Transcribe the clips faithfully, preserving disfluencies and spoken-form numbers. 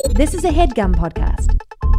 This is a HeadGum podcast.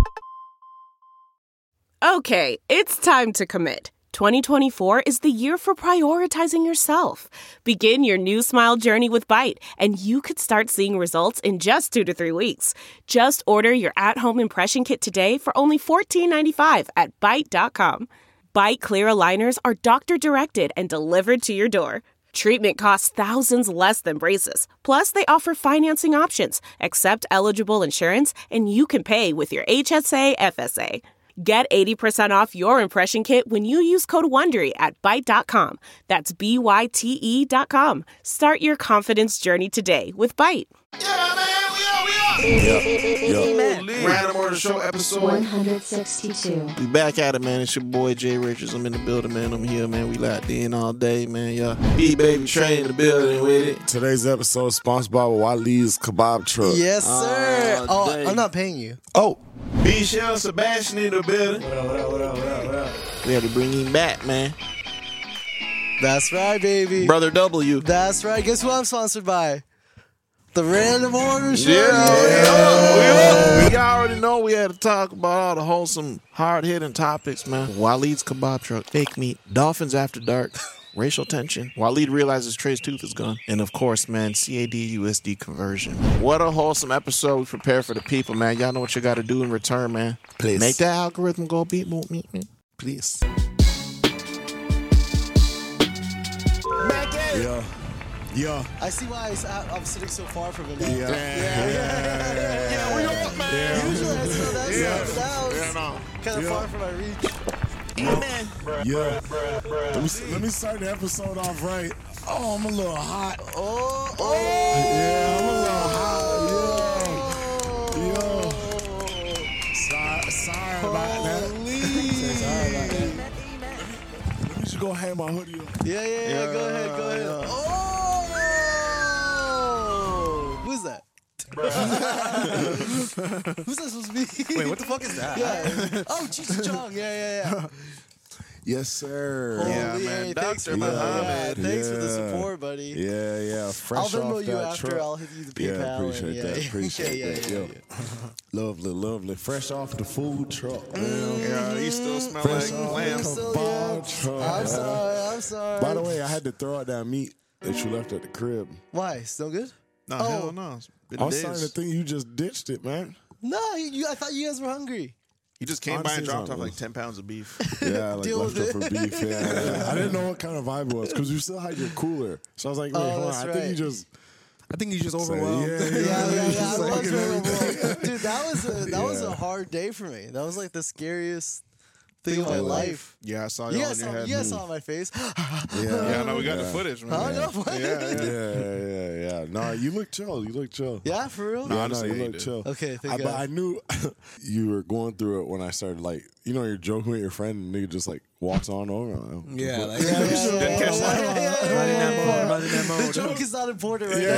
Okay, it's time to commit. twenty twenty-four is the year for prioritizing yourself. Begin your new smile journey with Byte, and you could start seeing results in just two to three weeks. Just order your at-home impression kit today for only fourteen ninety-five at byte dot com. Byte clear aligners are doctor-directed and delivered to your door. Treatment costs thousands less than braces. Plus, they offer financing options, accept eligible insurance, and you can pay with your H S A F S A. Get eighty percent off your impression kit when you use code WONDERY at byte dot com. That's B Y T E dot com. Start your confidence journey today with Byte. Yeah, man, we are, we are. Yeah, yeah. Random Order Show episode one hundred sixty-two. We back at it, man. It's your boy Jay Richards. I'm in the building, man. I'm here, man. We locked in all day, man. Yeah. B-Baby Train in the building with it. Today's episode is sponsored by Waleed's Kebab Truck. Yes, sir. Oh, Oh, dang. I'm not paying you. Oh, B. Shell Sebastian in the building. What up, what up, what up, what up, what up? We had to bring him back, man. That's right, baby. Brother W. That's right. Guess who I'm sponsored by? The Random Order Show. Yeah, we already know we had to talk about all the wholesome, hard-hitting topics, man. Waleed's Kebab Truck, fake meat, dolphins after dark, racial tension. Waleed realizes Trey's tooth is gone. And of course, man, C A D U S D conversion. What a wholesome episode we prepare for the people, man. Y'all know what you got to do in return, man. Please. Make that algorithm go beat, meet, meet, meet. Please. yeah. Yeah. I see why I was, I'm sitting so far from him now. Yeah. Yeah. Yeah. Yeah, we up, man. Usually I sit that Yeah. side, but that was Yeah, no. kind of Yeah. far from my reach. Amen. Yeah. Let me, let me start the episode off right. Oh, I'm a little hot. Oh, oh. Yeah, I'm a little hot. Yeah. Yeah. Sorry, sorry about that. Sorry about that. Let me just go hang my hoodie up. Yeah, yeah, yeah. Yeah, Go ahead, go ahead. yeah. Oh! Who's that? Who's that supposed to be? Wait, what the fuck is that? Yeah. Oh, Cheech Chong. Yeah, yeah, yeah. Yes, sir. Holy, Yeah, man. hey, thanks Doctor for the, Muhammad. yeah, thanks for the Yeah. support, buddy. Yeah, yeah. I'll Fresh Venmo off you that after. truck. I'll hit you the Yeah, PayPal. appreciate and, yeah, that. yeah, Appreciate yeah, that. yeah, Yo. yeah. Lovely, lovely. Fresh off the food truck. Yeah, he still smell Fresh like off lamb. the So, kebab yeah. truck. I'm sorry. I'm sorry. By the way, I had to throw out that meat that you left at the crib. Why? It's no good? No, Oh. hell no. It's been I was days. starting to think you just ditched it, man. No, you, you, I thought you guys were hungry. He just came by and Honestly, dropped off something. like ten pounds of beef. Yeah, like Deal with leftover it. beef. Yeah, yeah. I didn't know what kind of vibe it was because you still had your cooler. So I was like, wait, Oh, hold on. that's I right. think you just. I think you just Say, overwhelmed. yeah, Yeah, yeah, yeah. Just I like was it very everything. overwhelmed. Dude, that was a, that was a Yeah. hard day for me. That was like the scariest thing of my of life. life. Yeah, I saw You you guys on your saw, head. you guys saw my face. Yeah, Yeah, no, we got yeah. the footage, man. Oh, no, what? Yeah, yeah. Yeah, yeah, yeah, yeah. No, you look chill. You look chill. Yeah, for real? No, Yeah, honestly, no, yeah, you you look did. chill. Okay, thank I, but God. I knew you were going through it when I started, like, you know, you're joking with your friend and nigga just, like, walks on over. I'm like, oh, Yeah, what- like, Yeah, yeah, yeah, yeah, yeah, yeah, yeah, Not in that yeah, mode, yeah. not in that The mode. joke is not important right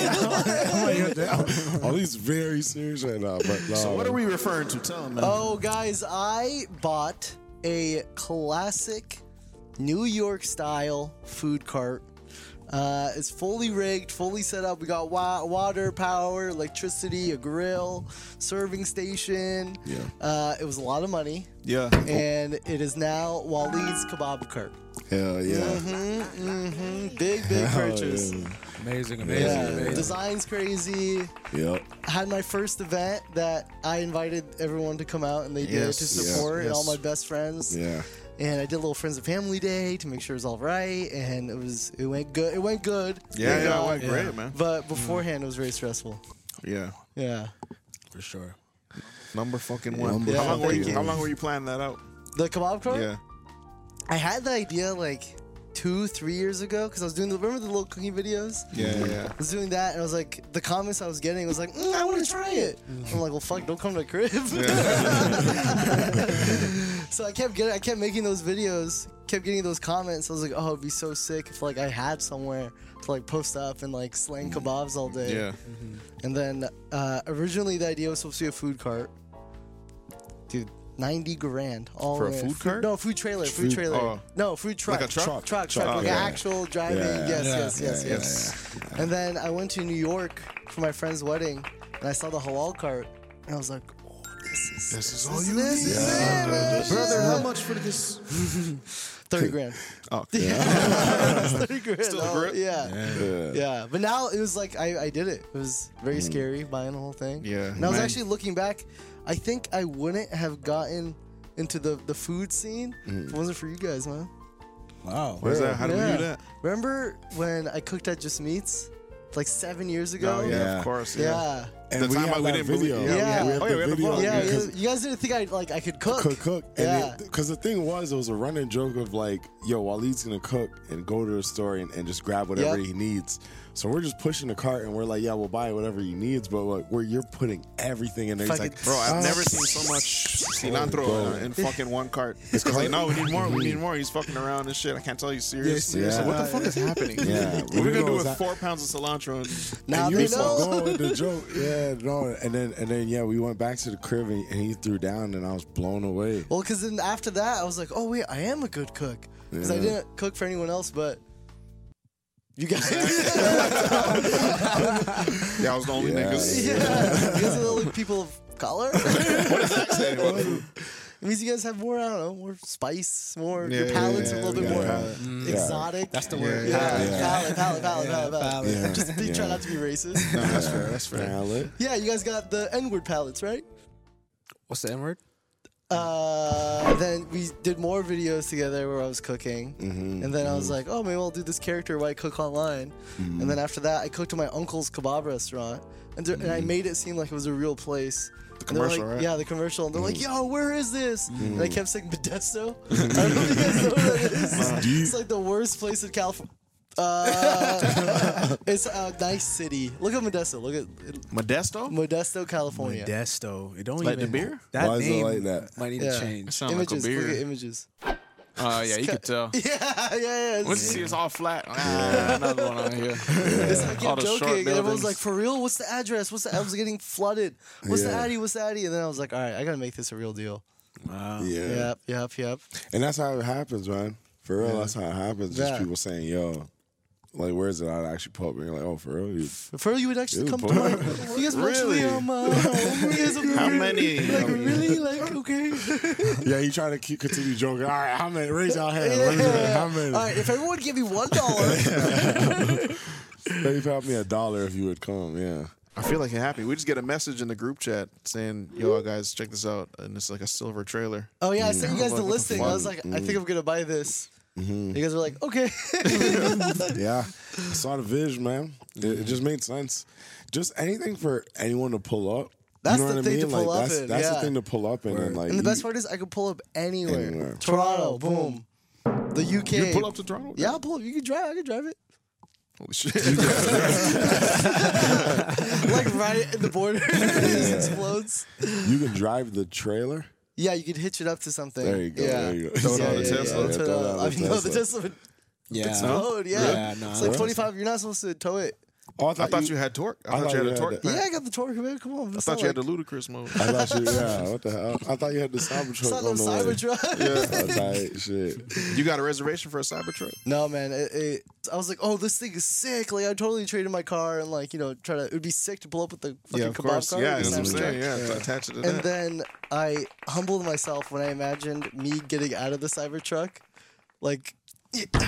All these very serious right now. But, no, So what are we referring to? Tell him, man. now. Oh, guys, I bought a classic New York style food cart. Uh, it's fully rigged, fully set up. We got wa- water, power, electricity, a grill, serving station. Yeah. Uh, it was a lot of money, Yeah. and it is now Waleed's Kebab Cart. Hell yeah. Mm-hmm, mm-hmm. Big, big Hell purchase. yeah. Amazing, amazing, Yeah, amazing. design's crazy. Yep. I had my first event that I invited everyone to come out, and they did Yes, to yeah, support, and yes. all my best friends. Yeah. And I did a little friends and family day to make sure it was all right, and it was it went good. It went good. Yeah, And, yeah, uh, it went great, man. But beforehand, it was very stressful. Yeah. Yeah. For sure. Number fucking one. Number how, long were fucking you, how one. long were you planning that out? The kebab cart. Yeah. I had the idea like two, three years ago because I was doing the remember the little cooking videos. Yeah, yeah. I was doing that, and I was like, the comments I was getting was like, mm, I want to try it. I'm like, well, fuck, don't come to the crib. So I kept getting, I kept making those videos, kept getting those comments. I was like, oh, it'd be so sick if like I had somewhere to like post up and like slang kebabs all day. Yeah. And then uh, originally the idea was supposed to be a food cart. Dude, ninety grand all For a in. food cart? No, food trailer. Food, Food- trailer. oh. No, food truck. Like a truck? Truck, truck, truck. Truck, like yeah. an actual driving. Yeah. Yes, Yeah. yes, yes, Yeah, yes. And then I went to New York for my friend's wedding, and I saw the halal cart. And I was like, oh, this is This is this all is you this need. is Yeah. it, man. Brother, how much for this? thirty grand. Oh, thirty grand. Still a oh, grip? Yeah. Yeah. Yeah, but now it was like I, I did it. It was very scary buying the whole thing. Yeah, and I was man. actually looking back. I think I wouldn't have gotten into the the food scene if it wasn't for you guys, man. Wow. What is that? How do we Yeah. do that? Remember when I cooked at Just Meats, like seven years ago? Oh, yeah, Yeah. of course. yeah, Yeah. yeah. And The we time had we that didn't video. believe- yeah, we we had oh, the yeah, we had the video. vlog. Yeah, because- you, you guys didn't think I like I could cook. cook, cook. Yeah. Because the thing was, it was a running joke of like, yo, Waleed's going to cook and go to the store and, and just grab whatever Yep. he needs. So we're just pushing the cart and we're like, yeah, we'll buy whatever he needs. But like, where you're putting everything in there. He's Fucking- like, Bro, I've "Ah." never seen so much cilantro Bro. in, in fucking one cart. It's like, no, we need more. We need more. He's fucking around and shit. I can't tell you serious. Yeah, seriously. What the fuck is happening? Yeah. What are we We gonna know do it's with not- four pounds of cilantro? And, Now and you they was know. going with the joke. Yeah, no. And then, and then, yeah, we went back to the crib and, and he threw down and I was blown away. Well, because then after that, I was like, oh wait, I am a good cook because I Yeah. didn't cook for anyone else, but you guys. yeah, I was the only Yeah. niggas. Yeah, you guys are the only people of color. What does that say about food? It means you guys have more, I don't know, more spice, more, Yeah, your yeah, palate's yeah, a little bit yeah, more palate. uh, exotic. That's the Yeah, word. yeah, Palate. palate, palate, palate, Yeah, palate, palate. palate. Yeah. Just be, try Yeah. not to be racist. No, that's fair. That's fair. Salad. Yeah, you guys got the N-word palettes, right? What's the N word? Uh, then we did more videos together where I was cooking, Mm-hmm. and then I was like, "Oh, maybe I'll do this character where I cook online." Mm-hmm. And then after that, I cooked at my uncle's kebab restaurant, and, there, and I made it seem like it was a real place. The commercial, right? Yeah, the commercial. And they're like, Mm-hmm. "Yo, where is this?" And I kept saying Modesto. I don't know if you guys know what that is. It's like the worst place in California. Uh, it's a nice city. Look at Modesto. Look at Modesto? Modesto, California. Modesto. It don't Like the even. beer? That Why is it name like that? might need Yeah. to It change. sounds like a Images. Look at beer. images. Uh, yeah, you could tell. Yeah, yeah, yeah. Once you see it's all flat, ah, another one on here. It's like All I'm the short joking, and everyone's buildings. like, "For real? What's the address? What's the?" I was getting flooded. What's the Yeah. addy? What's the addy? And then I was like, "All right, I gotta make this a real deal." Wow. Yeah. Yep, yep, yep. And that's how it happens, man. For real, that's how it happens. Just Yeah. people saying, yo, like, where's it? I'd actually pull up and you're like, oh, for real? You, For real, you would actually Ew, come boy. to my. You guys would Really? actually um. Uh, you guys would How really- many? Like I mean, really? Like okay. yeah, you try to keep continue joking. All right, how many? Raise your hand. Raise your hand. How many? All right, if everyone would give me one dollar. Maybe pay me a dollar if you would come. Yeah. I feel like you're happy. We just get a message in the group chat saying, "Yo, guys, check this out," and it's like a silver trailer. Oh yeah, I sent you guys the What the listing. I fuck? was like, I think I'm gonna buy this. You guys were like, okay. Yeah. I saw the vision, man. It, it just made sense. Just anything for anyone to pull up. That's you know the what thing I to mean? pull like, up that's in, that's yeah. the thing to pull up in. And, like, And the best you- part is, I could pull up anywhere. Anywhere. Toronto, boom. The U K. You pull up to Toronto? Yeah, I'll pull up. You can drive. I can drive it. Holy shit! Like right in the border, it just explodes. you can drive the trailer. Yeah, you could hitch it up to something. There you go. Yeah. There you go. Throw it Yeah, on yeah, the yeah, Tesla. yeah, Throw it tow- on the I mean, no, the Tesla. Tesla would Yeah. explode. Yeah, Yeah, no. it's like twenty-five. You're not supposed to tow it. Oh, I thought you had torque. I, thought you had a torque. the- Yeah, pack. I got the torque, man. Come on. I thought you had the ludicrous mode. I thought you, yeah, what the hell? I thought you had the Cybertruck It's not no on the way. Cybertruck. That's tight shit. You got a reservation for a Cybertruck? No, man. It, it, I was like, oh, this thing is sick. Like, I totally traded my car and like, you know, try to. It would be sick to pull up with the fucking Yeah, of kebab course. car. Yeah, with that's the what I'm saying. Cybertruck. Yeah, attach it to And that. then I humbled myself when I imagined me getting out of the Cybertruck, like. like a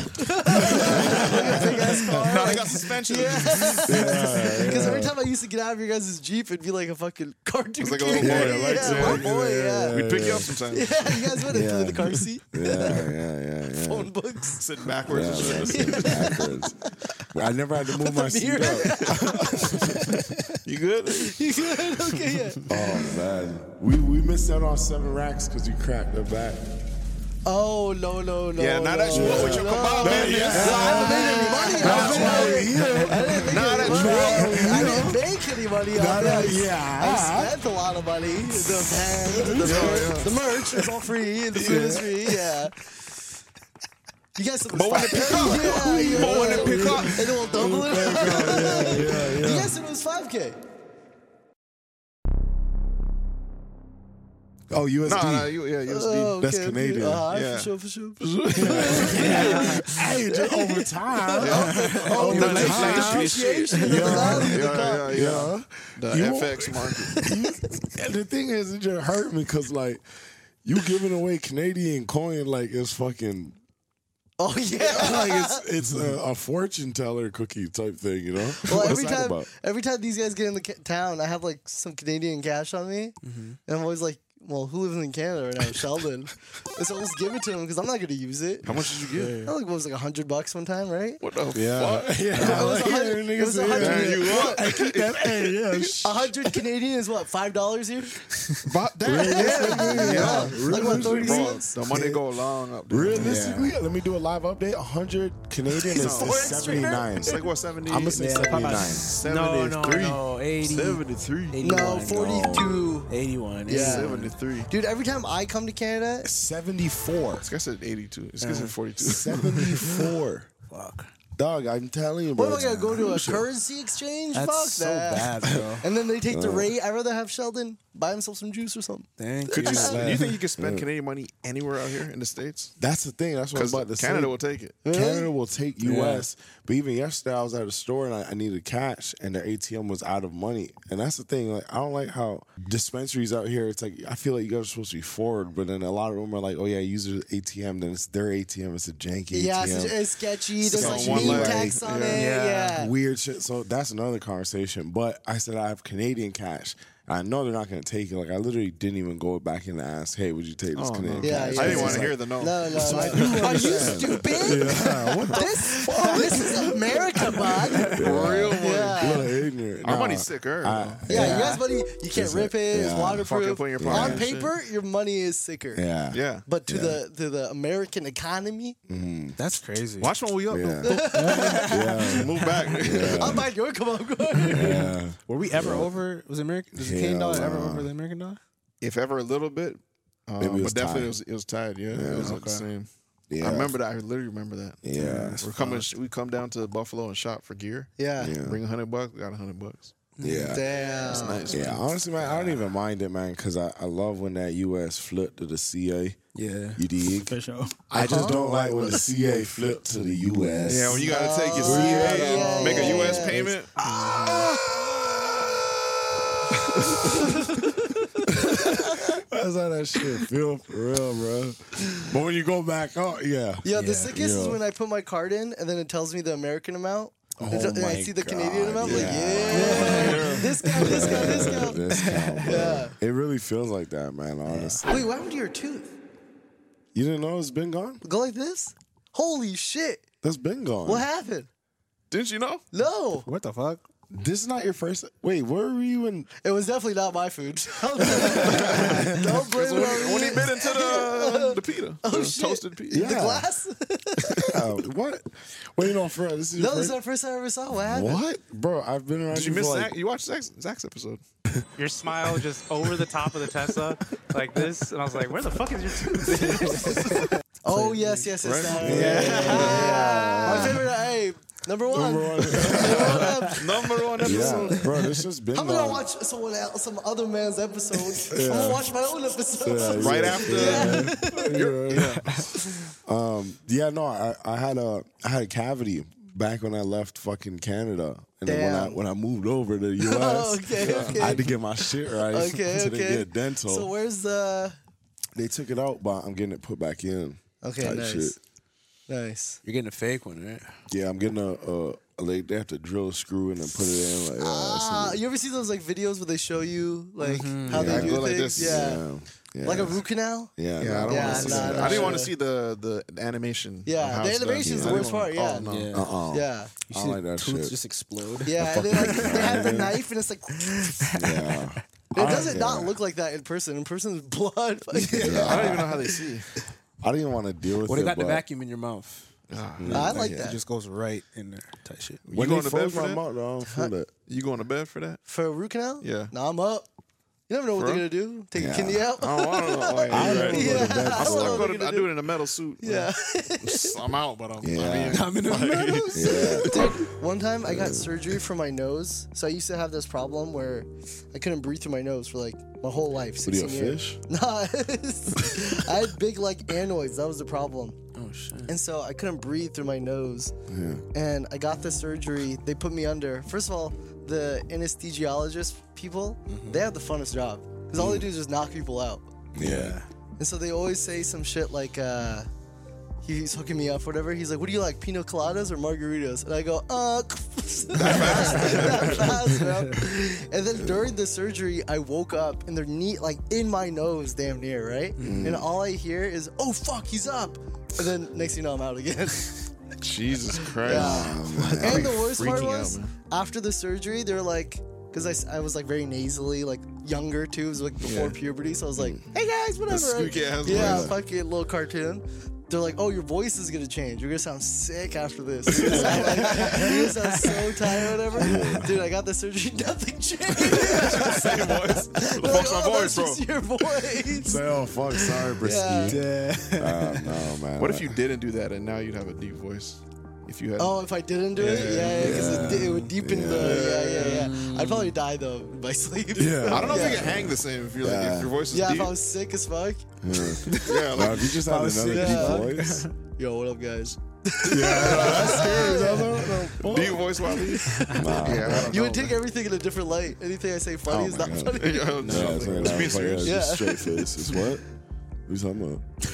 big ass car. No, they like- got suspension. Yeah. Because every time I used to get out of your guys' Jeep, it'd be like a fucking cartoon. It's like a little kid. boy, Yeah, like, yeah, yeah, little boy, yeah. We'd pick you up sometimes. Yeah, you guys would have Yeah. in the car seat, Yeah, yeah, yeah, yeah. phone books. Sitting backwards Yeah, and shit. man, backwards. I never had to move my seat mirror. up. You good? You good? Okay, yeah. Oh man, we we missed out on seven racks because you cracked the back. Oh no no no! Yeah, now no, that you went with your no. kebab No, business. I haven't made any money off it. I didn't make Now any that money. you- I didn't make any money Now off that- it. yeah. I spent a lot of money. The pens, the, merch, the merch is all free. The food is free. Yeah. You guys said it was But when five it pick K. up, Yeah, yeah. but when it pick up, And then we'll double it. You guys said it was five K. Oh, U S D. No, no, you, yeah, U S D. Oh, That's okay, okay. Canadian. Uh, alright, Yeah. for sure, for sure, for sure. Hey, just over time. Oh, Over the time. depreciation. Yeah, Yeah, yeah, yeah, yeah. The You- F X market. And the thing is, it just hurt me because, like, you giving away Canadian coin like it's fucking. Oh yeah. Like it's it's a, a fortune teller cookie type thing, you know? Well, What's every that time, about? every time these guys get in the ca- town, I have like some Canadian cash on me, and I'm always like, "Well, who lives in Canada right now? Sheldon." And so I'll just give it to him because I'm not gonna use it. How much did you get? I think it was like a hundred bucks one time, right? What the Yeah, fuck? yeah. It was Like, a hundred- yeah, it niggas was a say, hundred- yeah, you what? I keep that. Hey, yeah, sh- A hundred Canadian is what, five dollars here? About that. Yeah. yeah. Like what, thirty Bro, cents? the money go long up there. Realistically, let me do a live update. one hundred Canadian is No. seventy-nine. It's like what, seventy? I'm gonna say Yeah, probably seventy-nine. No, no, seventy-three. no. eighty. seventy-three. eighty-one, No, forty-two. eighty-one. Yeah. seventy-three. Dude, every time I come to Canada, seventy-four. This guy said eighty-two. This guy said forty-two. seventy-four. Fuck. Dog, I'm telling you, bro. what am I it's gonna go to a bullshit. currency exchange? That's Fuck so that. bad, bro. And then they take the rate. I'd rather have Sheldon buy himself some juice or something. Thank Could you. you? Do you think you could spend Canadian money anywhere out here in the states? That's the thing. That's what I was Because about to Canada say. will take it. Canada will take U S. But even yesterday, I was at a store and I, I needed cash, and their A T M was out of money. And that's the thing. Like, I don't like how dispensaries out here. It's like I feel like you guys are supposed to be forward, but then a lot of them are like, "Oh yeah, use your A T M." Then it's their A T M. It's a janky Yeah, A T M. it's, it's sketchy. There's So like one name leg. tax on Yeah. it. Yeah. Weird shit. So that's another conversation. But I said I have Canadian cash. I know they're not going to take it. Like I literally didn't even go back in and ask, "Hey, would you take this Oh, Canadian no. Yeah, cash?" yeah. I didn't It's want to like- hear the no. No, no, So I no. do Are you understand. stupid? Yeah, what the This, this is America, bud. Real money. Yeah. Little ignorant. Our Nah, money's sicker. I- though. Yeah, you guys' money, you can't Just rip like- it. It's yeah. waterproof. Fucking put in your pocket On and paper, your money is sicker. Yeah. Yeah. But to Yeah. the to the American economy, That's crazy. Watch when we up. Yeah. though. yeah. Move back. I'm buying your come on, go. Yeah. Were we ever over? Was American? Was the Canadian Hell dollar ever no. over the American dollar? If ever a little bit. Um, Maybe it was but definitely tied. it was, it was tied. Yeah, it was like the okay. same. Yeah. I remember that. I literally remember that. Yeah. We're coming. We come down to Buffalo and shop for gear. Yeah. Yeah. Bring a hundred bucks. We got a hundred bucks. Yeah. Damn. Nice. Yeah, honestly, man, I don't even mind it, man, because I, I love when that U S flipped to the C A. Yeah. You dig? For sure. I just don't like when the C A flipped to the U S. Yeah, when you gotta take your Oh, C A, yeah, make yeah, a U S yeah. payment. That's how that shit feel for real, bro. But when you go back, oh yeah, Yeah, the Yeah. sickest is Yeah. when I put my card in and then it tells me the American amount. Oh and, and I my see the God, Canadian amount. I'm like, yeah. yeah, this guy, this guy, this guy. Discount, bro. Yeah. It really feels like that, man. Honestly, Wait, what happened to your tooth? you didn't know it's been gone. Go like this? Holy shit! That's been gone. What happened? Didn't you know? No, What the fuck? This is not your first. Wait, where were you in? it was definitely not my food. Don't blame it on me. When he bit into the the pita, Oh, the shit. toasted pita. Yeah. The glass? Uh, what? Wait, no, for real, this is your No, this is first. the first time I ever saw. What happened? What, bro? I've been around Did you you miss for Zach? like. You watched Zach's, Zach's episode. Your smile just over the top of the Tesla like this, and I was like, "Where the fuck is your tooth?" Oh yes, yes, yes. Right? that- Yeah, yeah, yeah. My favorite. Hey, number one. Number one. Number one episode. Yeah, bro, this just been I'm gonna gone. watch someone else, some other man's episode. I'm gonna watch my own episode. Yeah, Right yeah. after. Yeah. Um, yeah, no, I, I had a I had a cavity back when I left fucking Canada, and then when I Damn. when I moved over to the U S, Oh, okay, okay. I had to get my shit right. Okay, so okay. they get dental. So where's the? They took it out, but I'm getting it put back in. Okay, type nice, shit. nice. You're getting a fake one, right? Yeah, I'm getting a, a, a like they have to drill a screw and then put it in. Like, yeah, Ah, that's you ever see those like videos where they show you like how Yeah. they do Go like things? this. Yeah. yeah, yeah, like a root canal. Yeah, Yeah, I don't no, Yeah, want to see nah, that. nah, I didn't want sure. to see the the, the animation. Yeah, of how the it's done. animation is I the didn't worst want- part, yeah. Oh, no. Yeah. Uh-uh. Yeah, You I see don't like the that tooth shit. just explode. yeah. And they like they have the knife and it's like Yeah. it doesn't yeah. not look like that in person. In person, it's blood. I don't even know how they see. I didn't even want to deal with Well, it. they got the but vacuum in your mouth. I like It that. just goes right in there, type shit. When You they going to bed froze for my that? mouth, though, I don't feel that. You going to bed for that? For a root canal? Yeah. No, I'm up. You never know what For they're real? gonna do. Take Yeah. a kidney out. Oh, I don't know. Like, I right. never go to Yeah. bed I I, don't for know still what go they're to, I gonna do it in a metal suit. Yeah. I'm out, but I'm. Yeah. I mean, I'm in the middle. Yeah. Dude, one time I got surgery for my nose. So I used to have this problem where I couldn't breathe through my nose for like my whole life. What are you, a sixteen years. fish? Nah, I had big like anoids. That was the problem. Oh shit. And so I couldn't breathe through my nose. Yeah. And I got the surgery. They put me under. First of all, the anesthesiologist people, they have the funnest job. Because all they do is just knock people out. Yeah. And so they always say some shit like, uh, he's hooking me up, whatever. He's like, what do you like, pina coladas or margaritas? And I go, uh, that fast? That fast, bro. And then during the surgery, I woke up and they're neat, like in my nose, damn near, right? Mm. And all I hear is, oh, fuck, he's up. And then next thing you know, I'm out again. Jesus Christ. Yeah. And the worst part freaking out, was, man. after the surgery, they're like, because I, s- I was like very nasally, like younger too. It was like before puberty. So I was like, hey guys, whatever. squeaky ass yeah, voice. fucking little cartoon. They're like, oh, your voice is going to change. You're going to sound sick after this. You're going to sound, like, you're gonna sound so tired or whatever. Dude, I got the surgery. Nothing changed. Same voice. They're The like, fuck's my oh, voice, that's bro? just your voice. Say, oh, fuck, sorry, Brisky. Yeah. Uh, no, man. What if you didn't do that and now you'd have a deep voice? If you had. Oh, if I didn't do it? Yeah, yeah, because it, it would deepen the. Yeah, yeah, yeah. I'd probably die though in my sleep. Yeah. I don't know yeah. if you can hang the same if you're like Yeah. if your voice is Yeah, deep. if I was sick as fuck. Yeah. yeah, Nah, like, if you just had another sick, deep yeah. voice. Yo, what up, guys? That's scary. deep voice while you. Nah. Yeah, I don't You know, would take man. everything in a different light. Anything I say funny Oh is my not God. funny. Yo, Yeah, no, it's like, let's nah, be fuck serious. yeah, Yeah. just straight face. It's what? What are you talking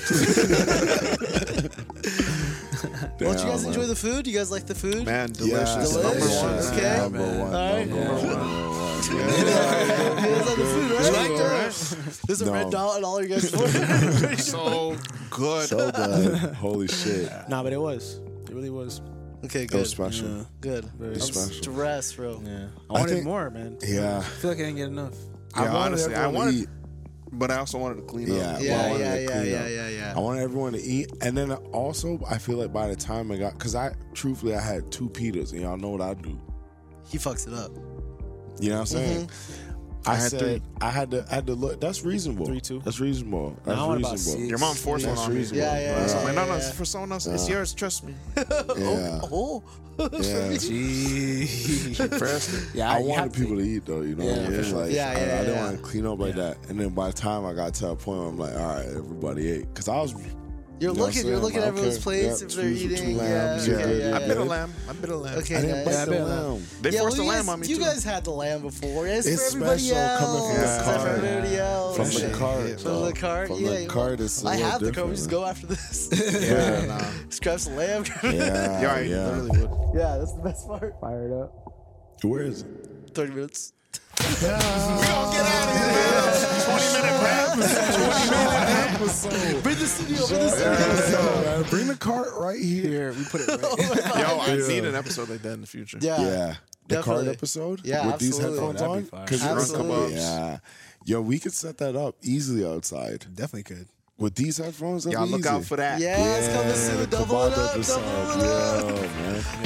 about? Well, did you guys Damn, enjoy man. the food? You guys like the food? Man, Yeah, delicious. Delicious. Number one. delicious. Okay. Number one. All right. Number one. Number one. You guys like the food, right? You liked it, right? There's a No. red dot on all your guys' food. So good. So good. Holy shit. Nah, but it was. It really was. Okay, It was good. special. Yeah. Good. Very I'm special. stressed, bro. Yeah. I I wanted think- more, man. Yeah. I feel like I didn't get enough. Yeah, I wanted honestly, I everyone to wanted, eat. but I also wanted to clean Yeah. up. Well, I Yeah, wanted yeah, to yeah, clean yeah, up. yeah, yeah. I wanted everyone to eat, and then also I feel like by the time I got, because I truthfully I had two pitas, and y'all know what I do. He fucks it up. You know what I'm saying? Mm-hmm. I, I had said three. I had to I had to look. That's reasonable. Three, two. That's reasonable. That's I want about reasonable. six. Your mom forced one That's on me. reasonable. Yeah, yeah, I was yeah. like, no, no, yeah. it's for someone else. It's yours. Trust me. Yeah. Oh, oh. Yeah. Gee. yeah, I you wanted have to. people to eat though, you know. Yeah, for It's sure. like, Yeah, I, yeah, I didn't yeah. want to clean up like Yeah. that. And then by the time I got to a point where I'm like, all right, everybody ate, because I was. You're You know what looking. I'm You're saying? looking at Like, everyone's okay, plates yeah, if they're two- two eating. Yeah, lambs, okay, yeah, yeah, yeah. I yeah. bit a lamb. I bit a lamb. Okay, I didn't nice. bite Yeah, I the bet. lamb. They yeah, forced well, the you lamb guys, on me you too. guys had the lamb before. It's, It's for everybody special else. coming from the It's for cart. everybody else. From the Yeah. cart. From the cart, From yeah. the cart, it's a I little have the cart. We different. just go after this. Yeah, nah. Just grab some lamb. Yeah, Yeah, I yeah. literally would. Yeah, that's the best part. Fired up. Where is it? Thirty minutes. We gonna get out of here, man. twenty minute wrap. twenty minute episode. Bring the studio. Bring the studio. Yeah, bring the cart right here. Here, we put it right. Yo, I Yeah. need an episode like that in the future. Yeah. Yeah. The card Definitely. episode? Yeah, with these absolutely. headphones That'd on? be fire. 'Cause you're Absolutely. uncomfortable. Yeah. Yo, we could set that up easily outside. Definitely could. With these headphones, that'd Y'all be look easy. out for that. Yeah, it's coming soon. the Double it kebab up. episode. Double it up.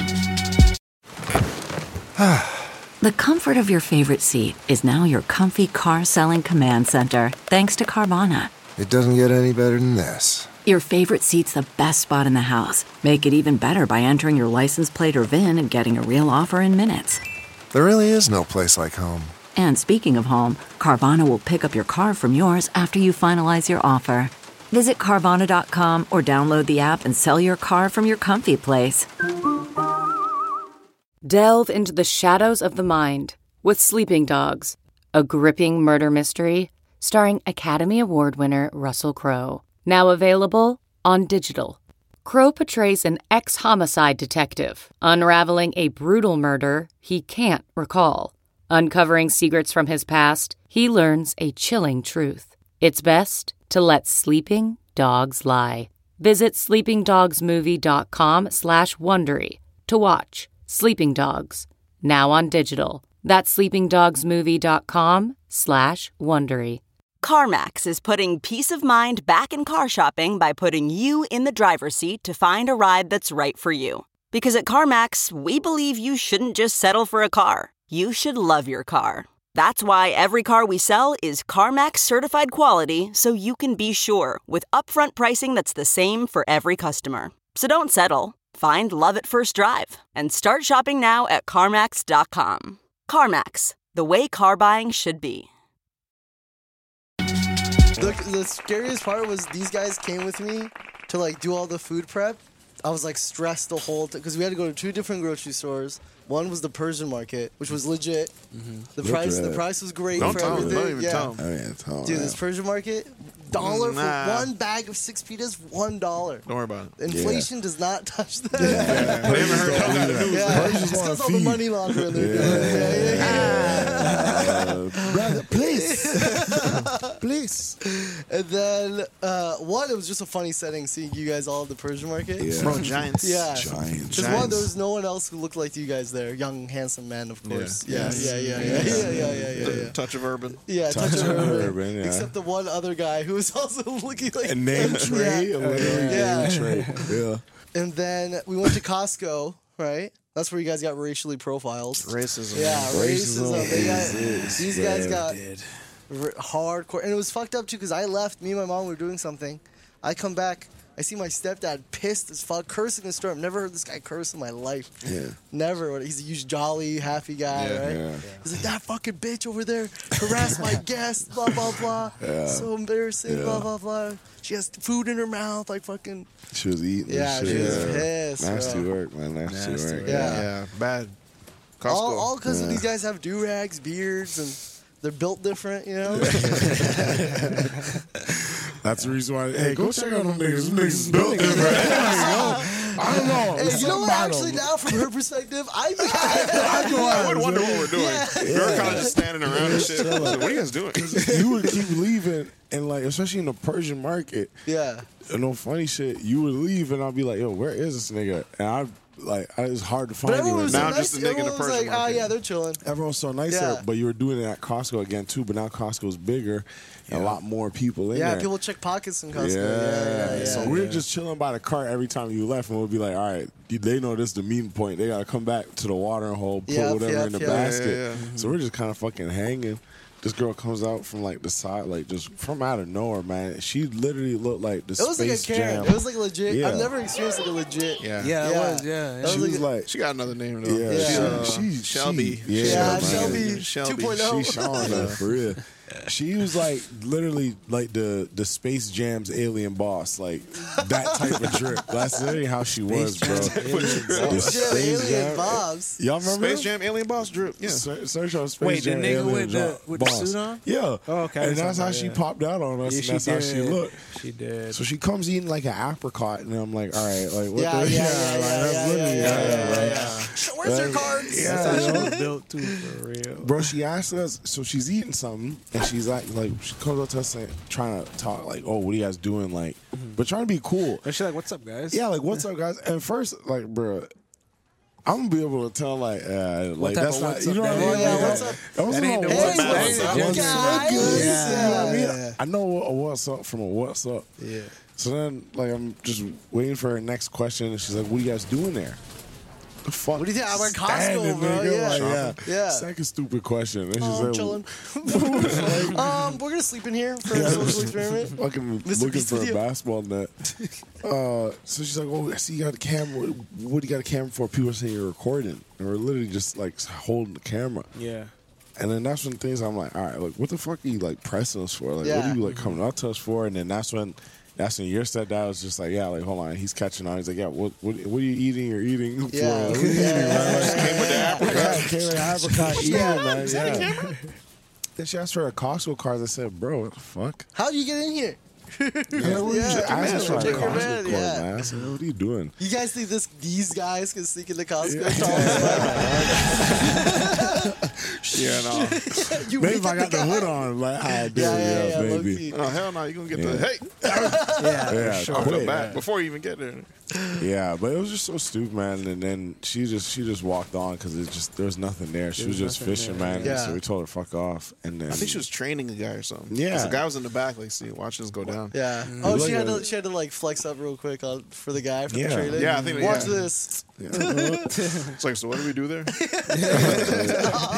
Yeah, man. The comfort of your favorite seat is now your comfy car selling command center, thanks to Carvana. It doesn't get any better than this. Your favorite seat's the best spot in the house. Make it even better by entering your license plate or V I N and getting a real offer in minutes. There really is no place like home. And speaking of home, Carvana will pick up your car from yours after you finalize your offer. Visit Carvana dot com or download the app and sell your car from your comfy place. Delve into the shadows of the mind with Sleeping Dogs, a gripping murder mystery starring Academy Award winner Russell Crowe. Now available on digital. Crowe portrays an ex-homicide detective unraveling a brutal murder he can't recall. Uncovering secrets from his past, he learns a chilling truth. It's best to let sleeping dogs lie. Visit sleepingdogsmovie.com slash Wondery to watch Sleeping Dogs, now on digital. That's sleepingdogsmovie.com slash Wondery. CarMax is putting peace of mind back in car shopping by putting you in the driver's seat to find a ride that's right for you. Because at CarMax, we believe you shouldn't just settle for a car. You should love your car. That's why every car we sell is CarMax certified quality, so you can be sure with upfront pricing that's the same for every customer. So don't settle. Find love at first drive and start shopping now at CarMax dot com. CarMax, the way car buying should be. The, the scariest part was these guys came with me to like do all the food prep. I was like stressed the whole time because we had to go to two different grocery stores. One was the Persian market, which was legit. Mm-hmm. The Look price, at the that. price was great Don't for tell 'em, everything. don't even yeah. tell 'em. Oh, yeah, tell 'em, Dude, yeah. this Persian market, dollar Nah. for one bag of six pitas, one dollar. Don't worry about it. Inflation does not touch that. Yeah. They haven't heard tell that news. Yeah, Persians it's wanna because all the feed. money laundering they're doing. Yeah, yeah, yeah. Uh, brother, please. please. And then, uh, one, it was just a funny setting seeing you guys all at the Persian market. Yeah. Bro, Giants. Yeah. Giants. Because one, there was no one else who looked like you guys there. Young, handsome man, of course. Yeah, yeah, yeah, yeah, yeah, yeah, yeah, yeah, yeah. The yeah. touch of urban. Yeah, touch, Touch of of urban. urban, yeah. Except the one other guy who was also looking like A name trade. Yeah. A literally Yeah. name trade. Yeah. And then we went to Costco, right? That's where you guys got racially profiled. Racism. Yeah, Racism racism. They got, exists, these guys man. got Did. r- hardcore. And it was fucked up, too, because I left. Me and my mom were doing something. I come back. I see my stepdad pissed as fuck, cursing in the store. I've never heard this guy curse in my life. Yeah. Never. He's a huge, jolly, happy guy, Yeah, right? yeah. He's like, that fucking bitch over there harassed my guest, blah, blah, blah. Yeah. So embarrassing, Yeah. blah, blah, blah. She has food in her mouth, like fucking. She was eating. Yeah, and she shit. was yeah. pissed, Nasty bro. work, man. Nasty, Nasty work. work. Yeah. Yeah, bad. Costco. All, all because Yeah. these guys have do-rags, beards, and they're built different, you know? That's the reason why. Hey, go check out them niggas. Them niggas built different. I don't know. Hey, you know what? Something Actually, about 'em. now from her perspective, I think I would wonder what we're doing. Yeah. We were kind of just standing around and shit. Like, what are you guys doing? You would keep leaving, and like, especially in the Persian market, Yeah. and no funny shit, you would leave, and I'd be like, yo, where is this nigga? And I like, I, it's hard to find But you. everyone right was now. so Now nice. just a nigga in the Everyone was Persian like, oh, market. yeah, they're chilling. Everyone's so nice Yeah. there, but you were doing it at Costco again too. But now Costco's bigger, and a lot more people in Yeah, there. people check pockets in Costco. Yeah. Yeah, yeah, yeah. So we were just chilling by the cart every time you left, and we'd be like, all right, they know this is the meeting point. They got to come back to the watering hole, put Yep, whatever yep, in the yep. basket. Yeah, yeah, yeah. So we're just kind of fucking hanging. This girl comes out from like the side, like just from out of nowhere, man. She literally looked like the It was like a Space Karen. Jam. It was like legit. Yeah. I've never experienced like a legit. Yeah. Yeah, it Yeah. was. Yeah. That yeah. was She like was a- like, She got another name though. yeah, Yeah. she, she, Shelby. she- yeah, Yeah, man. Shelby Shelby. two point oh. She showing her for real. She was like literally like the the Space Jam's alien boss, like that type of drip. That's literally how she was, bro. The Yeah, Space alien Jam. Bobs. Y'all remember Space him? Jam Alien Boss drip. Yeah. Ser- Search on Space Wait, the Jam nigga alien with the- jo- with the boss. suit on? Yeah. Oh, okay, And that's how something, she yeah. popped out on us. Yeah, and she that's did. how she looked. She did. So she comes eating like an apricot, and I'm like, all right, like what Yeah, the yeah, yeah, yeah, like, yeah, that's yeah, literally yeah, yeah, yeah, right. yeah. Where's their Like, cards? Yeah, That's how you she know? was built too, for real. Bro, she asked us, so she's eating something, and she's like, like she comes up to us and trying to talk, like, oh, what are you guys doing, like, but trying to be cool. And she's like, "What's up, guys?" Yeah, like, what's up, guys? And first, like, bro, I'm gonna be able to tell, like, uh, like type that's of not, what's you up know what I that mean? is? Yeah, Like, what's up? That wasn't That ain't no no what's what's up. up, That guys. wasn't Guys. good. Yeah. You know what I mean? Yeah. I know a what's up from a what's up. Yeah. So then, like, I'm just waiting for her next question, and she's like, "What are you guys doing there?" The fuck? What do you think? I'm at Costco, Standing, bro. nigga, Yeah. like, yeah. Yeah. Second stupid question. And she's Oh, I'm like, chilling. um, we're gonna sleep in here for a social experiment. fucking Mister looking Beast for a video. basketball net. Uh, so she's like, "Oh, I see you got a camera. What do you got a camera for?" People are saying you're recording, and we're literally just like holding the camera. Yeah. And then that's when things I'm like, all right, like, what the fuck are you like pressing us for? Like, what Yeah. are you like coming up to us for? And then that's when, that's when your stepdad was just like, yeah, like, hold on, he's catching on. He's like, yeah, what, what, what are you eating? You're eating. For? Yeah. What are you eating, man? Like, Came with the apricot. yeah, came with the apricot eating, Yeah. man. Is that a Yeah. camera? Then she asked for a Costco card. I said, bro, what the fuck? How do you get in here? Yeah, what Yeah, you check your asked man, for a check your Costco man, card, yeah. man. I said, what are you doing? You guys think this? These guys can sneak into Costco? Yeah, no. You Maybe make if I it got the the guy. hood on, like, I do, Yeah, yeah, yeah, yeah, maybe. low-key. Oh hell no! You gonna get Yeah. the hey? Yeah. Yeah, for sure. Off the quick. bat before you even get there. Yeah, but it was just so stupid, man. And then she just she just walked on because it just there was nothing there. She was There's just nothing fishing, there. man. Yeah. So we told her fuck off. And then I think she was training a guy or something. Yeah. 'Cause the guy was in the back, like, see, watching us go down. Yeah. Oh, Look she had at to. it. She had to like flex up real quick on, for the guy for Yeah. the training. Yeah, I think- Watch yeah. this. It's like, so what do we do there?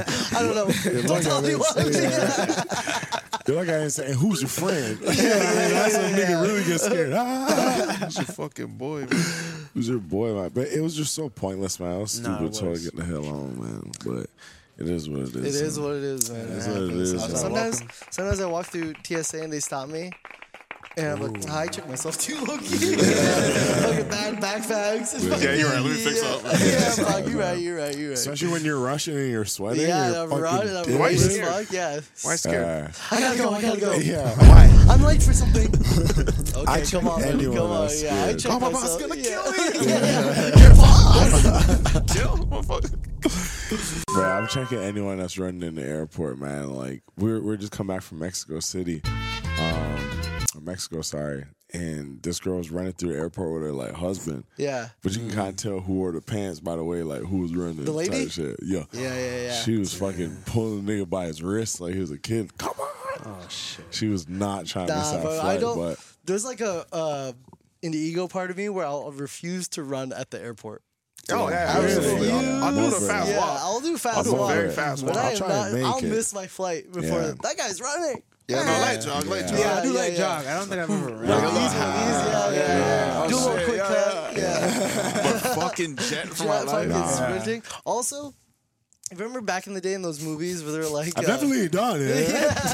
I don't know. You're Don't tell me what. You're like I ain't saying, who's your friend? Yeah, man, that's when a nigga really gets scared. Ah, Who's your fucking boy, man? who's your boy, man? But it was just so pointless, man. I was Nah, stupid it trying was. to get the hell on, man. But it is what it It is. is man. what it is, man. It It is what it happens. is, man. Sometimes, sometimes I walk through T S A and they stop me. And I'm like, hi, check myself too, low-key. Fucking bad backpacks. Yeah, you're right. Let me fix yeah. up. Yeah, fuck, you're right, you're right, you're right. Especially when you're rushing and you're sweating. Yeah, you're I'm fucking right, I'm dead. Why you right as scared? fuck, yeah. Why scared? Uh, I gotta go, I gotta go. yeah. Why? I'm late for something. Okay, I check come on, buddy, anyone come on. that's Yeah, I scared. check Oh, my myself. boss gonna yeah. kill me. Yeah. Your boss. Kill, motherfucker. Bro, I'm checking anyone that's running in the airport, man. Like we're we're just come back from Mexico City, um, or Mexico, sorry. And this girl was running through the airport with her like husband. Yeah. But you can kind of tell who wore the pants by the way, like who was running The lady? type shit. Yeah. Yeah, yeah, yeah. She was fucking pulling the nigga by his wrist like he was a kid. Come on. Oh shit. She was not trying to miss Nah, that bro, I flight, don't. but There's like a uh, an ego part of me where I'll refuse to run at the airport. Oh, yeah. Absolutely. I'll, I'll do the fast Yeah, walk. I'll do fast I'll do a walk. very fast But walk. I I'll am try not. and make I'll it. miss my flight before Yeah. that guy's running. Yeah, no, light jog, light jog. Yeah, I do Yeah, like yeah. jog. I don't think I've ever ran. Like, Yeah, easy, easy, yeah, yeah, yeah. Oh, Do a little shit, quick yeah, cut. Yeah. But fucking jet for my Jet life. fucking sprinting. Also, remember back in the day in those movies where they were like, I uh, definitely done it.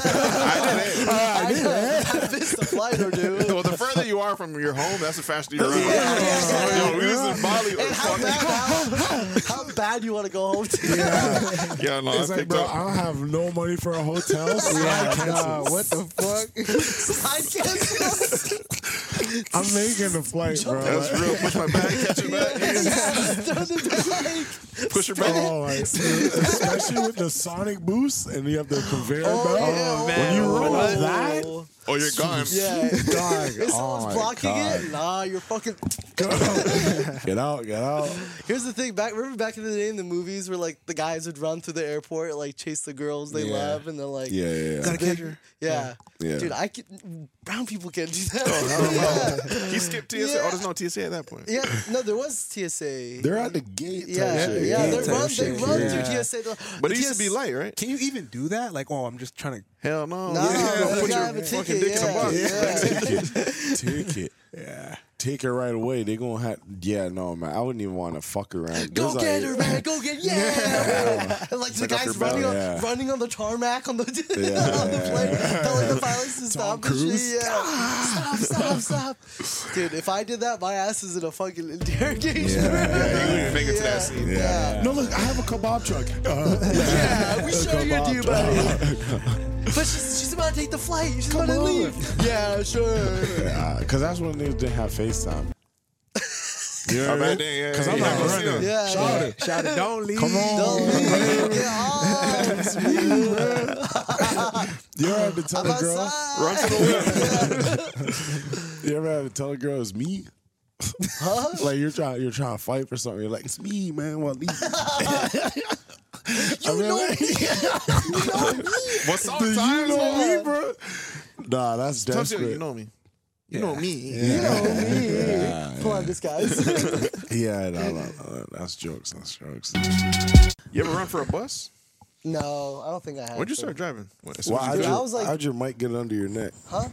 I did it. I missed a flight or two. Well, the further you are from your home, that's the faster you run. Yo, we was in Bali. And how bad, how, how bad you want to go home to? Yeah. Yeah, no, It's I like, picked bro, up. I don't have no money for a hotel. So I Nah, cancel. what the fuck? Slide cancel. I'm making the flight, bro. That's real. Push my bag, catch your bag. Push your bag. Oh, like, especially with the sonic boost and you have the conveyor Oh, belt. yeah, when man. you roll Oh. that, Oh, you're gone. Yeah. dog, If oh someone's my blocking God. it, nah, you're fucking. Get out, get out. Here's the thing. Back remember back in the day in the movies where like the guys would run through the airport, like chase the girls they Yeah. love, and they're like, Yeah, yeah, yeah. it's a Gotta big- catch her. Yeah. Yeah. Dude, I can. Brown people can't do that. Oh, He skipped T S A. Yeah. Oh, there's no T S A at that point. yeah. No, there was T S A. They're at the gate. Type yeah, shit. yeah. Gate They type run. They shit. run Yeah. through T S A. But The it used to be T S A light, right? Can you even do that? Like, oh, I'm just trying to. Hell no. Nah, Yeah, bro, put you your gotta have a fucking ticket, dick in a yeah, box. yeah. Ticket. Ticket. Yeah. Take her right away. They gonna have. Yeah, no, man. I wouldn't even want to fuck around. Go There's get like- her, man. Go get yeah. And like the like up guys your running on, belt. Yeah. running on the tarmac on the Yeah. on the plane, telling the pilots to stop. and Cruise. shit, Yeah. Stop, stop, stop. Dude, if I did that, my ass is in a fucking interrogation Yeah. room. Yeah, you wouldn't make it to that scene. Yeah. No, look, I have a kebab truck. Uh, Yeah, we sure you Kebab do, truck. buddy. But she's, she's about to take the flight. She's Come about to on. leave. Yeah, sure. Yeah, because that's when niggas didn't have FaceTime. You Oh, know what I bad mean? thing, yeah, Because yeah, I'm yeah, not I see running. him. Yeah, Shout yeah. it. Shout it, don't leave. Come on. Don't leave. Get off. You ever had to tell I'm a girl? outside. Run to the whip. You ever had to tell a girl it's me? Huh? Like you're trying, you're trying to fight for something. You're like, it's me, man. Well, leave. You know me. What song Do you time is know it? me, bro? Nah, that's Tell desperate. you, you know me. You know me. You know me. Come on, disguise. Yeah, no, no, no, that's jokes. That's jokes. You ever run for a bus? No, I don't think I have. When'd you to. start driving? When, as Well, soon as how'd, you Dude, your, I was like- how'd your mic get under your neck? Huh?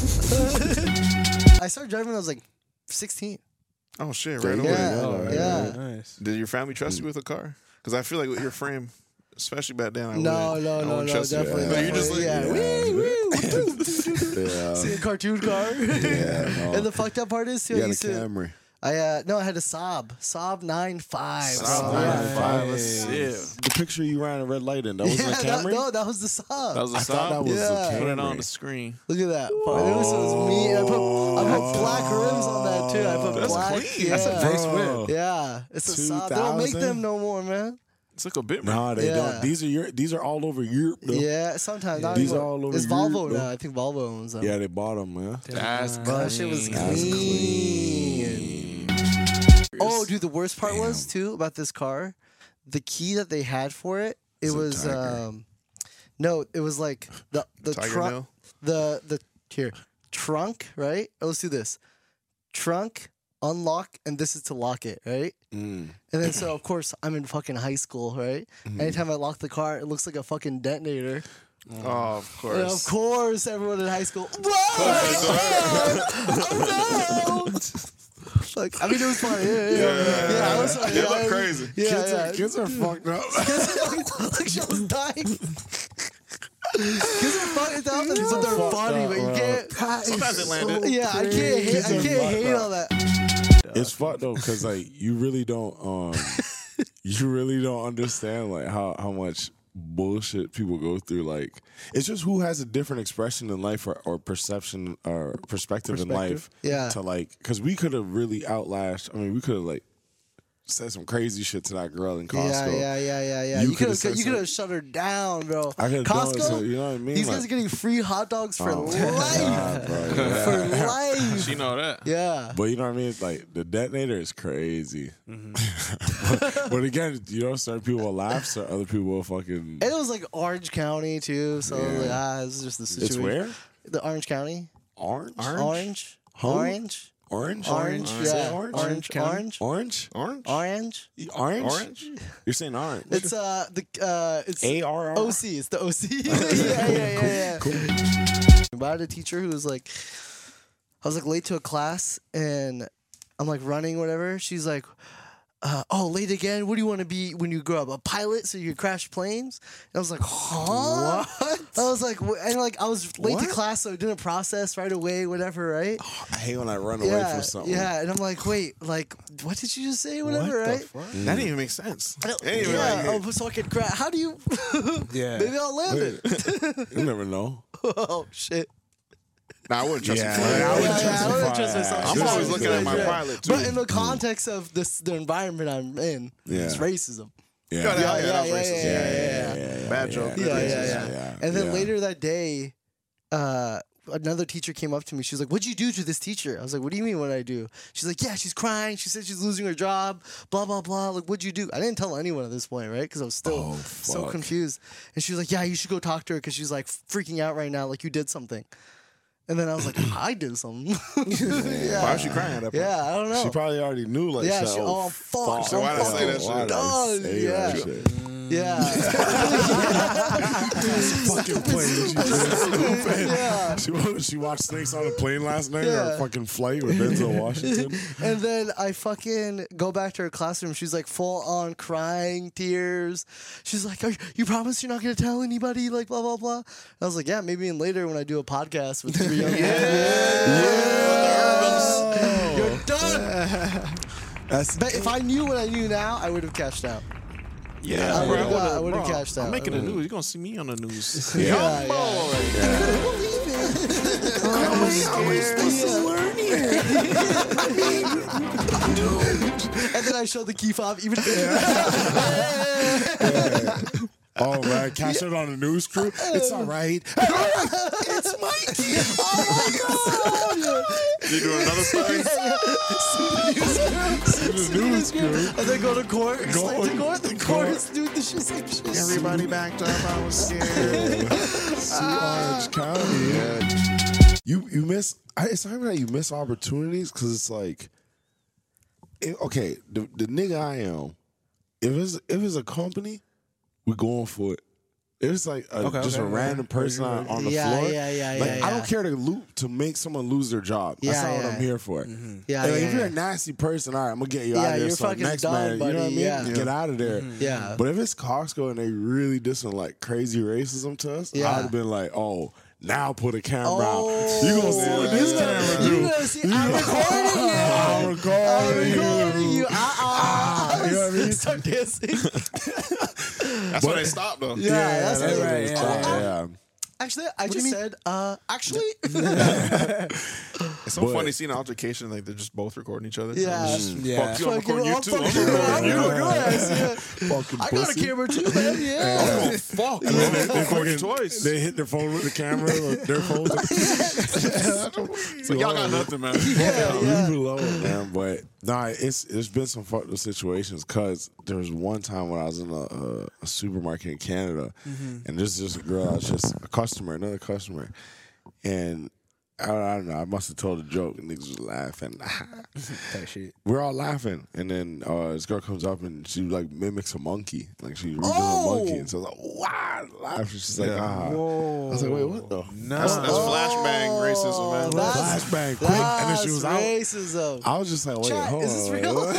I started driving when I was like sixteen. Oh shit! There Right you away. Yeah, go. yeah. Right, yeah. right. Nice. Did your family trust you with a car? Because I feel like with your frame, especially back then, I No, wouldn't. no, I no, wouldn't no, trust you. definitely. No, you just like, definitely. yeah. yeah. Wee, wee, Yeah. See a cartoon car. Yeah, no. And the fucked up part is too. You I got a used to. Camry. I uh no, I had a Saab, Saab nine five. Saab bro. nine Yeah. five, let's see. Yeah. The picture you ran a red light in, that wasn't Yeah, a that, Camry? no, that was the Saab. That was a I thought that Saab? was Yeah. a Camry. Put it on the screen. Look at that. Part. It was, it was me. I put, I put black rims on that too. I put That's black. clean. Yeah. That's a nice whip. Yeah, it's a Saab. They don't make two thousand? them no more, man. It's like a bit, man. Nah, they Yeah. don't. These are your. These are all over Europe, though. Yeah, sometimes. Not These anymore. are all over It's Europe, Volvo though. now. I think Volvo owns them. Yeah, they bought them, man. That's Bro, that shit was clean. That's clean. Oh, dude, the worst part was too about this car, the key that they had for it. It It's a was Tiger. um, no, it was like the the Tiger trunk, Nail? the the here trunk, right? Oh, let's do this. Trunk unlock, and this is to lock it, right? Mm. And then so of course I'm in fucking high school, right? Mhm. Anytime I lock the car, it looks like a fucking detonator. Oh, of course. And of course, everyone in high school. Whoa! Oh, no! Like, I mean, it was funny. Yeah, yeah, yeah. yeah I was, They yeah, look I- crazy. Yeah, Kids yeah. are- kids are fucked up. Like she was dying. Kids are fucked up, but they're fucked funny, up, but you bro. can't. Sometimes it landed. Yeah, I can't hate. Kids I are can't fucked hate up. all that. It's fucked though, cause like you really don't, um, you really don't understand like how how much bullshit people go through. Like it's just who has a different expression in life or, or perception or perspective, in life. Yeah. To like, cause we could have really outlashed. I mean, we could have like said some crazy shit to that girl in Costco. Yeah, yeah, yeah, yeah, yeah. You You could coulda said have, you could have some- shut her down, bro. I could've done Costco, so, you know what I mean? These Like- guys are getting free hot dogs for Oh, life. God, bro, yeah. For life. She know that. Yeah. But you know what I mean? Like the detonator is crazy. Mm-hmm. but, but again, you know, certain people will laugh, so other people will fucking. And it was like Orange County too, so Yeah. like, ah, it's just the situation. It's where? The Orange County. Orange. Orange. Huh? Orange. Orange. Orange. Orange. Yeah. Orange. Orange. Orange. Orange. Orange. Orange. Orange. Orange? You're saying orange. It's uh the uh it's A R R? O C. It's the O C. yeah, yeah, yeah, yeah. But I had a teacher who was like, I was like late to a class and I'm like running whatever. She's like, uh, oh, late again? What do you want to be when you grow up? A pilot so you can crash planes? And I was like, huh? What? I was like, wh- and like I was late to What? class, so I didn't process right away, whatever, right? I hate when I run away yeah, from something. yeah. And I'm like, wait, like, what did you just say? Whatever, What the right? fuck? That didn't even make sense. I don't- That didn't even yeah, make oh, so I could crash. How do you? Yeah. Maybe I'll land Wait. it. You never know. Oh shit. Nah, I wouldn't trust Yeah, him. yeah, I Yeah, wouldn't yeah, trust I him. wouldn't trust myself. I'm Yeah, always yeah, looking at my yeah. pilot too. But in the context of this, the environment I'm in, Yeah. it's racism. Yeah. Yeah, Yeah, yeah, yeah, that's yeah, racist. yeah, yeah, yeah, yeah, Bad yeah, joke. Yeah, Good yeah, racist. yeah. yeah, And then yeah. later that day, uh, another teacher came up to me. She was like, "What'd you do to this teacher?" I was like, "What do you mean? What did I do?" She's like, "Yeah, she's crying. She said she's losing her job. Blah blah blah. Like, what'd you do?" I didn't tell anyone at this point, right? Because I was still Oh, so fuck. confused. And she was like, "Yeah, you should go talk to her because she's like freaking out right now. Like you did something." And then I was like, "I did something." yeah. Why was she crying at that point? Yeah, I don't know. She probably already knew, like, Yeah, shit, she- oh, oh, fuck. So why did I say that Why shit? did I Oh, say yeah. that shit? yeah. Fucking plane. She, just, yeah. she, wa- she watched Snakes on a Plane last night Yeah. or a fucking flight with Denzel Washington. And then I fucking go back to her classroom. She's like full on crying, tears. She's like, Are you, you promise you're not going to tell anybody? Like, blah, blah, blah. I was like, yeah, maybe in later when I do a podcast with three young yeah. You're done. That's But if I knew what I knew now, I would have cashed out. Yeah, I bro, would've- would've- I would've bro, cashed out. I'm making the news. You're gonna see me on the news. Yeah, Young yeah. boy. And then I show the key fob even. Oh man, catch it on the news crew. It's all right. It's Mikey. Oh my god. You doing another story? The news crew. And then go to court. Explain Go- to court. The go- court is doing the shit, same shit. Everybody backed up. I was scared. See Orange County. You you miss. I, it's not even that you miss opportunities because it's like, it, okay, the the nigga I am. If it's if it's a company, we going for it. If it's like a, Okay, just okay, a random okay. person on, on the Yeah, floor. yeah, yeah, like yeah, I yeah. don't care to loop to make someone lose their job. That's Yeah, not what yeah. I'm here for. Yeah, And, like, yeah, if you're yeah. a nasty person, all right, I'm gonna get you Yeah, out of there. you're So fucking next done, man, you know what I buddy, mean? yeah. Get out of there. Yeah. But if it's Costco and they really did some like crazy racism to us, Yeah. I'd have been like, oh, now put a camera Oh, out. You gonna see what this you gonna- camera you do? gonna see- I'm recording you. I'm recording you. I'm recording you. Ah, You know what I mean? Start dancing. That's why they stopped though. Yeah, that's that's it. what right, it's yeah, called, yeah. yeah. Actually, I do just you mean? said, uh, actually. It's so But- funny seeing an altercation like they're just both recording each other. Yeah. It's just, Yeah. Fuck you, I'm Fuck you, recording you I'm too. fucking I'm you, recording I'm you. doing good. Yeah. Fucking I got a pussy. camera too, man. Yeah. Oh fuck! And then they, they, Recording fucking, twice. they hit their phone with the camera, or their phone. So y'all got nothing, man. Yeah, yeah. Leave it alone, man. But nah, it's it's been some fucked up situations. Cause there was one time when I was in a, a, a supermarket in Canada, and this is just a girl. I was just a customer, another customer, and I, I don't know. I must have told a joke and niggas was laughing. That shit. We're all laughing, and then uh, this girl comes up and she like mimics a monkey, like she redoing Oh! a monkey, and so I was like, wow, laugh. She's like, Yeah. ah. Whoa. I was like, wait, what the? No. That's, that's flashbang racism, man. Oh, That's- Flashbang, quick, and then she was out. racism. I was just like, wait, Chat, hold is this on. real? Bro,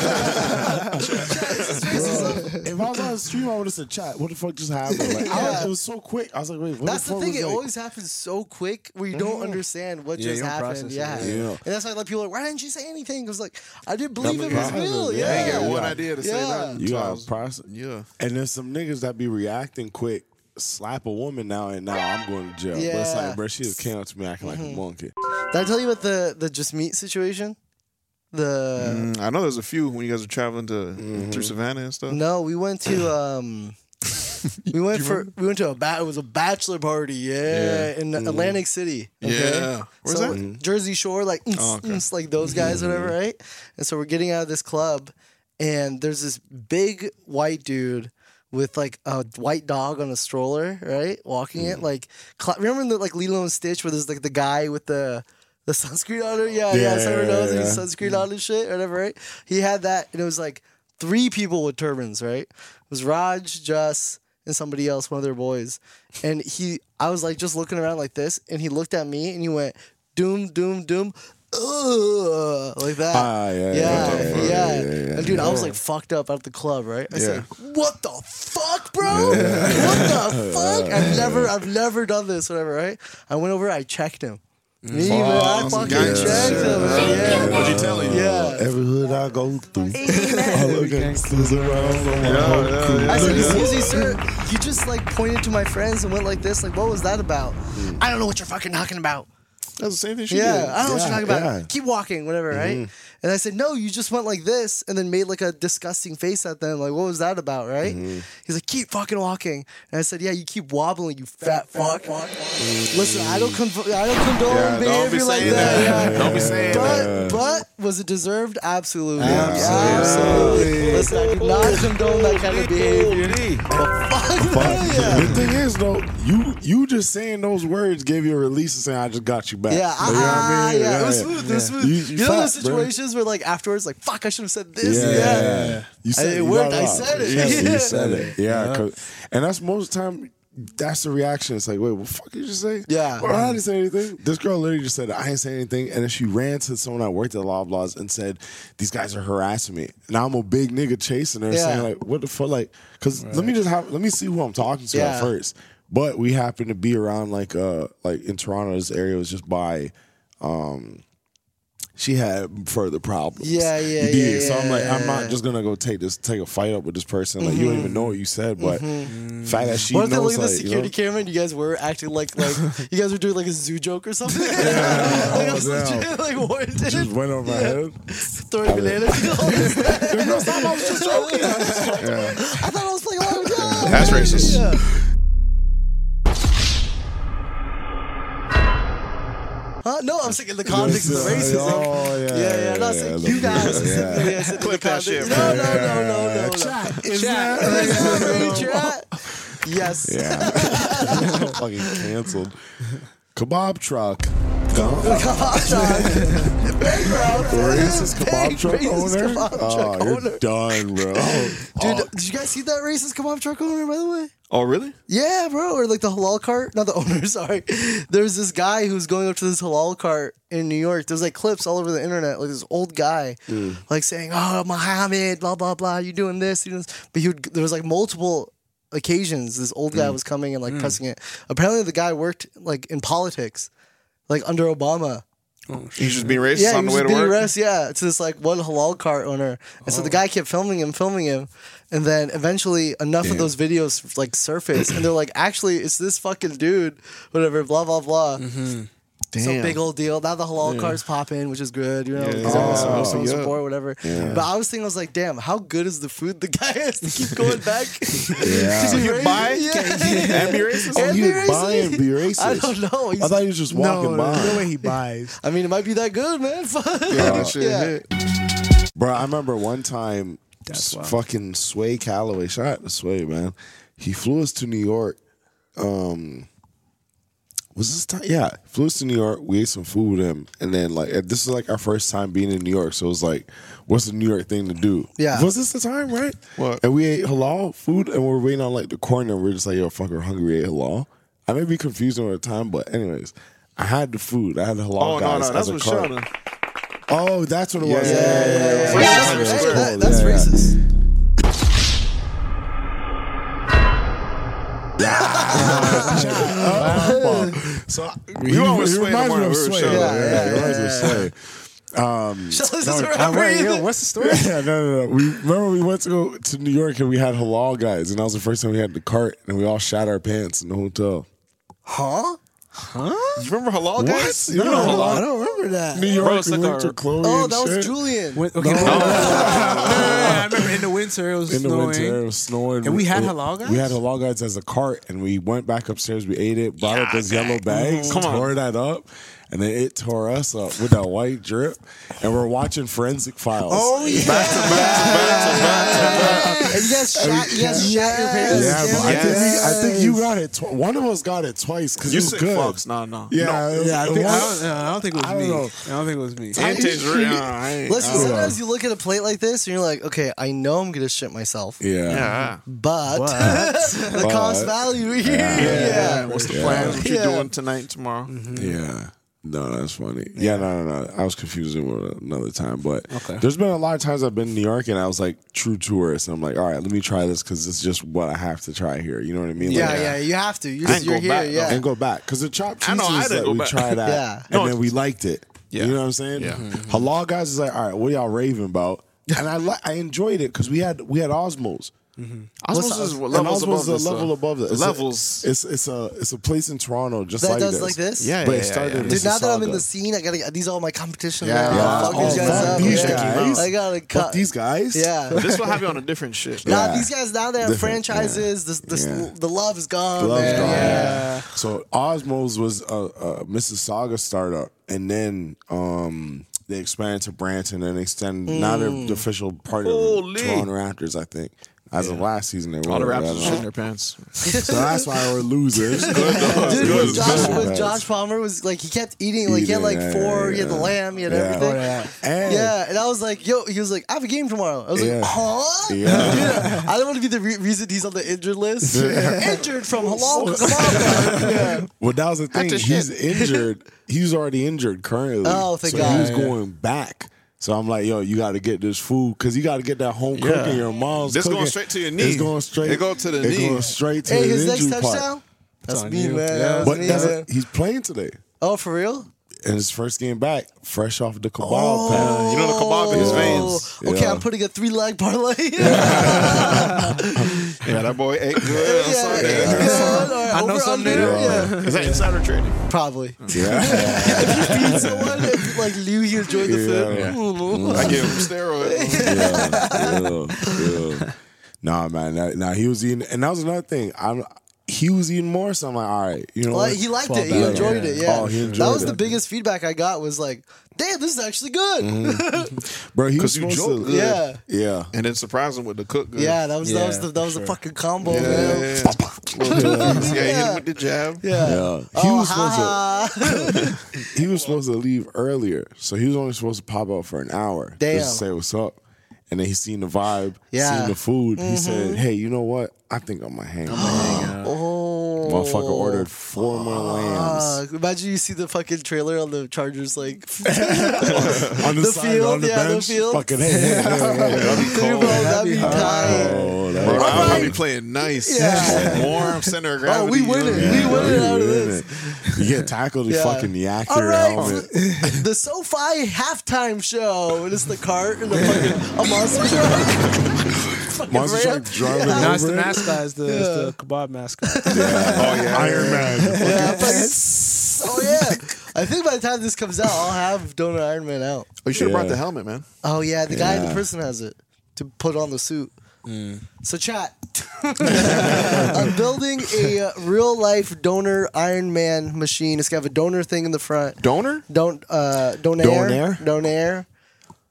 if I was on the stream, I would have said, chat, what the fuck just happened? Like, I was, it was so quick. I was like, wait, what That's the the fuck thing. was It like, always happens so quick where you don't understand what Yeah, just you don't happened. process it, Yeah. yeah. And that's why like people are like, why didn't you say anything? Because like I didn't believe it was process real. it, Yeah. yeah. I ain't got one Yeah. idea to say Yeah. that. You So I got was- to process. Yeah. And there's some niggas that be reacting quick, slap a woman now, and now I'm going to jail. But it's Yeah. Mm-hmm. like, bro, she just came up to me acting like a monkey. Did I tell you about the the just meat situation? The Mm, I know there's a few when you guys are traveling to through Savannah and stuff. no, we went to um. We went for we went to a ba- it was a bachelor party, yeah, in Atlantic City. Okay? Yeah. Where's So, that? Jersey Shore, like Oh, okay. mm, like those guys, whatever, right? And so we're getting out of this club, and there's this big white dude with like a white dog on a stroller, right, walking it. Like, cl- remember in the like Lilo and Stitch where there's like the guy with the the sunscreen on it? Yeah, yeah, Yeah, Summer yeah, knows yeah. he's sunscreen on and shit, or whatever, right? He had that, and it was like three people with turbans, right? It was Raj, Just, and somebody else, one of their boys. And he, I was like just looking around like this, and he looked at me and he went, doom, doom, doom, ugh, like that. Ah, yeah, yeah, yeah, yeah, yeah, yeah, yeah, And dude, I was like fucked up at the club, right? I said, what the fuck, bro? What the fuck? I've never, I've never done this, whatever, right? I went over, I checked him. Me, man, I fucking gangster checked shit, him, man. Yeah. What'd you tell him? Yeah. Every hood I go through, all the gangsters around. I said, excuse me, sir. You just like pointed to my friends and went like this. Like, what was that about? I don't know what you're fucking talking about. That's the same thing she Yeah, did. I don't know what you're talking about. yeah. Keep walking, whatever, right? And I said, no, you just went like this and then made like a disgusting face at them. Like, what was that about, right? He's like, keep fucking walking. And I said, yeah, you keep wobbling, you fat fuck. Listen, I don't, conv- I don't condone Yeah, don't be behavior like saying that. that. Yeah. Don't be saying but, that. But was it deserved? Absolutely. Absolutely. Absolutely. Listen, I do not condone that kind of behavior. But fuck that, yeah. The thing is, though, you you just saying those words gave you a release and saying, I just got you back. Yeah, You know what ah, I mean? yeah, it was smooth. It was smooth. You, You, you know fat, those bro. situations where, like, afterwards, like, fuck, I should have said this. Yeah, Yeah, You said I- it you worked. got I out. said it. Yeah, Yeah. you said it. Yeah, 'cause- and that's most of the time. That's the reaction. It's like, wait, what the fuck did you just say? Yeah. Well, I didn't say anything. This girl literally just said, I didn't say anything. And then she ran to someone that worked at Loblaws and said, these guys are harassing me. Now I'm a big nigga chasing her, Yeah. saying, like, what the fuck? Like, because let me just have, let me see who I'm talking to Yeah. at first. But we happen to be around, like, uh, like in Toronto's area was just by, um, she had further problems. Yeah, yeah, You dig? yeah, So I'm like, yeah, I'm not yeah. just gonna go take this, take a fight up with this person. Like you don't even know what you said, but fact that she What if they knows, look at the like, you security know, camera and you guys were acting like like you guys were doing like a zoo joke or something? like I was Oh, legit like warranted. just went over my head. Throwing banana peels. No, stop, I was just joking. I thought I was playing along with y'all. That's racist. Yeah. Huh? No, I'm saying in the context of racism. Oh, yeah. Yeah, yeah. I'm not saying you guys specifically. I said in the Clip that context. shit, No, man. no, no, no, no, no. Chat. Is Chat. that chat? Yes. Yeah. Fucking canceled. Kebab truck. Kebab truck. Big round. Racist kebab Big truck racist owner. kebab Oh, truck you're owner. done, bro. Dude, did you guys see that racist kebab truck owner, by the way? Oh, really? Yeah, bro. Or like the halal cart. Not the owner, sorry. There's this guy who's going up to this halal cart in New York. There's like clips all over the internet. Like this old guy, like saying, oh, Muhammad, blah, blah, blah. You're doing this, you're doing this. But he would, there was like multiple occasions this old guy was coming and like pressing it. Apparently the guy worked like in politics, like under Obama. He's just being racist Yeah, on he the was way to being work. arrested, yeah, to this like one halal cart owner, and so the guy kept filming him, filming him, and then eventually enough of those videos like surfaced, and they're like, actually, it's this fucking dude, whatever, blah blah blah. So Damn. big old deal. Now the halal carts pop in, which is good, you know, Yeah, because yeah. everyone's Oh, Muslim yeah. support, whatever. But I was thinking, I was like, damn, how good is the food the guy has to keep going back? Yeah. To be You racist? buy Yeah. and be racist? Oh, And he be would buy racist? and be racist. I don't know. He's- I thought he was just No, walking no, by. no way he buys. I mean, it might be that good, man. Yeah, that shit Yeah. hit. Bro, I remember one time, That's s- wild. fucking Sway Calloway, shout out to Sway, man. He flew us to New York. Um, Was this time? Yeah, flew us to New York. We ate some food with him, and then like this is like our first time being in New York. So it was like, what's the New York thing to do? Yeah. Was this the time? Right. What? And we ate halal food, and we we're waiting on like the corner. And we're just like, yo, fuck, we're hungry. We ate halal. I may be confusing at the time, but anyways, I had the food. I had the halal Oh, no, guys no, that's as a what cart. Sheldon. Oh, that's what it was. Yeah, yeah, yeah, yeah. It was Yeah, like that's Times racist. Square. That- that's Yeah, yeah. racist. So We he, always he sway reminds the me of more Sway. we were Yeah, Sheldon. yeah, Yeah, he reminds me yeah, of Sway. Um, Sheldon no, doesn't I remember wait, either. Yo, what's the story? yeah, no, no, no. We remember we went to go to New York and we had halal guys, and that was the first time we had the cart, and we all shat our pants in the hotel. Huh? You remember halal guys? You No, know halal? I don't remember that. New York, Bro, it's we like went a- to Chloe Oh, and that was shit. Julian. When, okay, no. I remember in the winter it was In the snowing. winter, it was snowing. And we had it- halal guys? We had halal guys as a cart, and we went back upstairs. We ate it, brought up those yellow bags, Come on. tore that up, and then it tore us up with that white drip. And we're watching Forensic Files. Oh, yeah. Back to back to back to back to back. And you guys shot, you guys shot your pants. yeah, but I think we, I Yes. think you got it. Tw- one of us got it twice because You it was sick good. fucks. No, no. Yeah, No. it was- Yeah, I, it think, I, was- don't, I don't think it was I don't me. know. I don't think it was me. It tastes real. Yeah, I ain't- Listen, I don't know. sometimes you look at a plate like this and you're like, okay, I know I'm gonna shit myself, Yeah. Yeah. but, the But- cost value here, Yeah. yeah. Yeah. What's the Yeah. plans? What you Yeah. doing tonight and tomorrow? Yeah. No, that's funny. Yeah, no, no, no. I was confusing with another time, but Okay. there's been a lot of times I've been in New York and I was like true tourist. And I'm like, all right, let me try this because it's just what I have to try here. You know what I mean? Yeah, Like, yeah, you have to. You're, I ain't you're go here, back, yeah. And go back because the chopped cheese I know, I is didn't like, go we back. tried that, Yeah. and No, then we liked it. Yeah. You know what I'm saying? Yeah. Halal guys is like, all right, what y'all raving about? And I li- I enjoyed it because we had we had Osmos. Osmos is what And levels Osmos above is a this, level uh, above that. It's a- Levels. it's it's a it's a place in Toronto just That like does this. like this? Yeah, but yeah, it started yeah, in yeah. Dude, now that I'm in Mississauga. the scene, I gotta. These are all my competition. Yeah. now. Yeah. Fuck Oh, these guys fuck up. these yeah. guys. I gotta Fuck cut. these guys. Yeah. This will have you on a different shit. Nah, Yeah. these guys now they have Different, franchises. This, this, Yeah. the love is gone. The love's man. gone. Yeah. So Osmos was a, a Mississauga startup, and then um, they expanded to Brampton and extended. Now they're the official part of Holy. the Toronto Raptors, I think. As of last season, they were. All the I Raptors don't are know. shitting their pants. So that's why we're losers. Dude, good. when Josh, Good. when Josh Palmer was like, he kept eating, like, he had like Eating, yeah, four, yeah, he had the yeah. lamb, he had Yeah. everything. Oh, yeah. And- yeah, and I was like, yo, he was like, I have a game tomorrow. I was Yeah. like, huh? Yeah. Yeah. I don't want to be the re- reason he's on the injured list. Injured from halal kebab. Yeah. Well, that was the thing. After He's shit. injured. He's already injured currently. Oh, thank so God. he was Yeah. going back. So I'm like, yo, you got to get this food because you got to get that home Yeah. cooking. Your mom's This cooking. going straight to your knee. It's going straight. It go to the it's knee. going straight to Hey, the his next injury touchdown? part. That's on me, you. man. Yeah. That was But me, that's man. he's playing today. Oh, for real? And his first game back, fresh off the kebab Oh. pad. You know the kebab in his Yeah. veins. Okay, Yeah. I'm putting a three leg parlay. Yeah, that boy ate good. on Yeah, Sunday. it's good. Or I know over, something under, there. yeah. Is that insider trading? Probably. Yeah. If you feed someone, if, like Liu, he enjoyed the food. Yeah. Mm. I give him steroids. yeah, yeah, yeah. Nah, man. That, nah, he was eating, and that was another thing. I'm. He was eating more, so I'm like, all right, you know Like, what? he liked Fall it. He back. enjoyed it. Yeah. Oh, he enjoyed that was it. the biggest feedback I got. Was like, damn, this is actually good. Bro, he was 'Cause you supposed joke to. good. Yeah. Yeah. And then surprise him with the cook good. Yeah, that was that was Yeah, the that was for the sure. fucking combo, Yeah, man. yeah, yeah. Yeah, he hit him with the jab. Yeah. Yeah. He Oh, was supposed ha to. He was supposed to leave earlier, so he was only supposed to pop out for an hour. Damn. Just to say what's up. And then he seen the vibe, Yeah. seen the food. He said, "Hey, you know what? I think I'm gonna hang out." Oh, Motherfucker ordered four more lambs. Uh, imagine you see the fucking trailer on the Chargers, like on the, the side, field, on the yeah, the bench. field. Fucking hey, hey, hey, hey. That'd be Dude, cold. bro, that'd be hard. tight. Oh, that Bro, was I'll funny. be playing nice. Yeah. Warm, center of Oh, gravity. we win it. you know? We win it out of You this. You get tackled, you Yeah. fucking yak All your right, helmet. the SoFi halftime show, and it's the cart and the fucking a monster truck. Fucking Monster truck ramp. driving Now it's over the it. mascot, is the, Yeah. is the kebab mascot. Oh yeah, Iron Man. Yeah, fucking- oh yeah. I think by the time this comes out, I'll have Donut Iron Man out. Oh, you should have Yeah. brought the helmet, man. Oh yeah, the guy in Yeah. the person has it to put on the suit. So chat, I'm building a uh, real life donor Iron Man machine. It's got a donor thing in the front. Donor? Don't uh, donair, Donair? donair.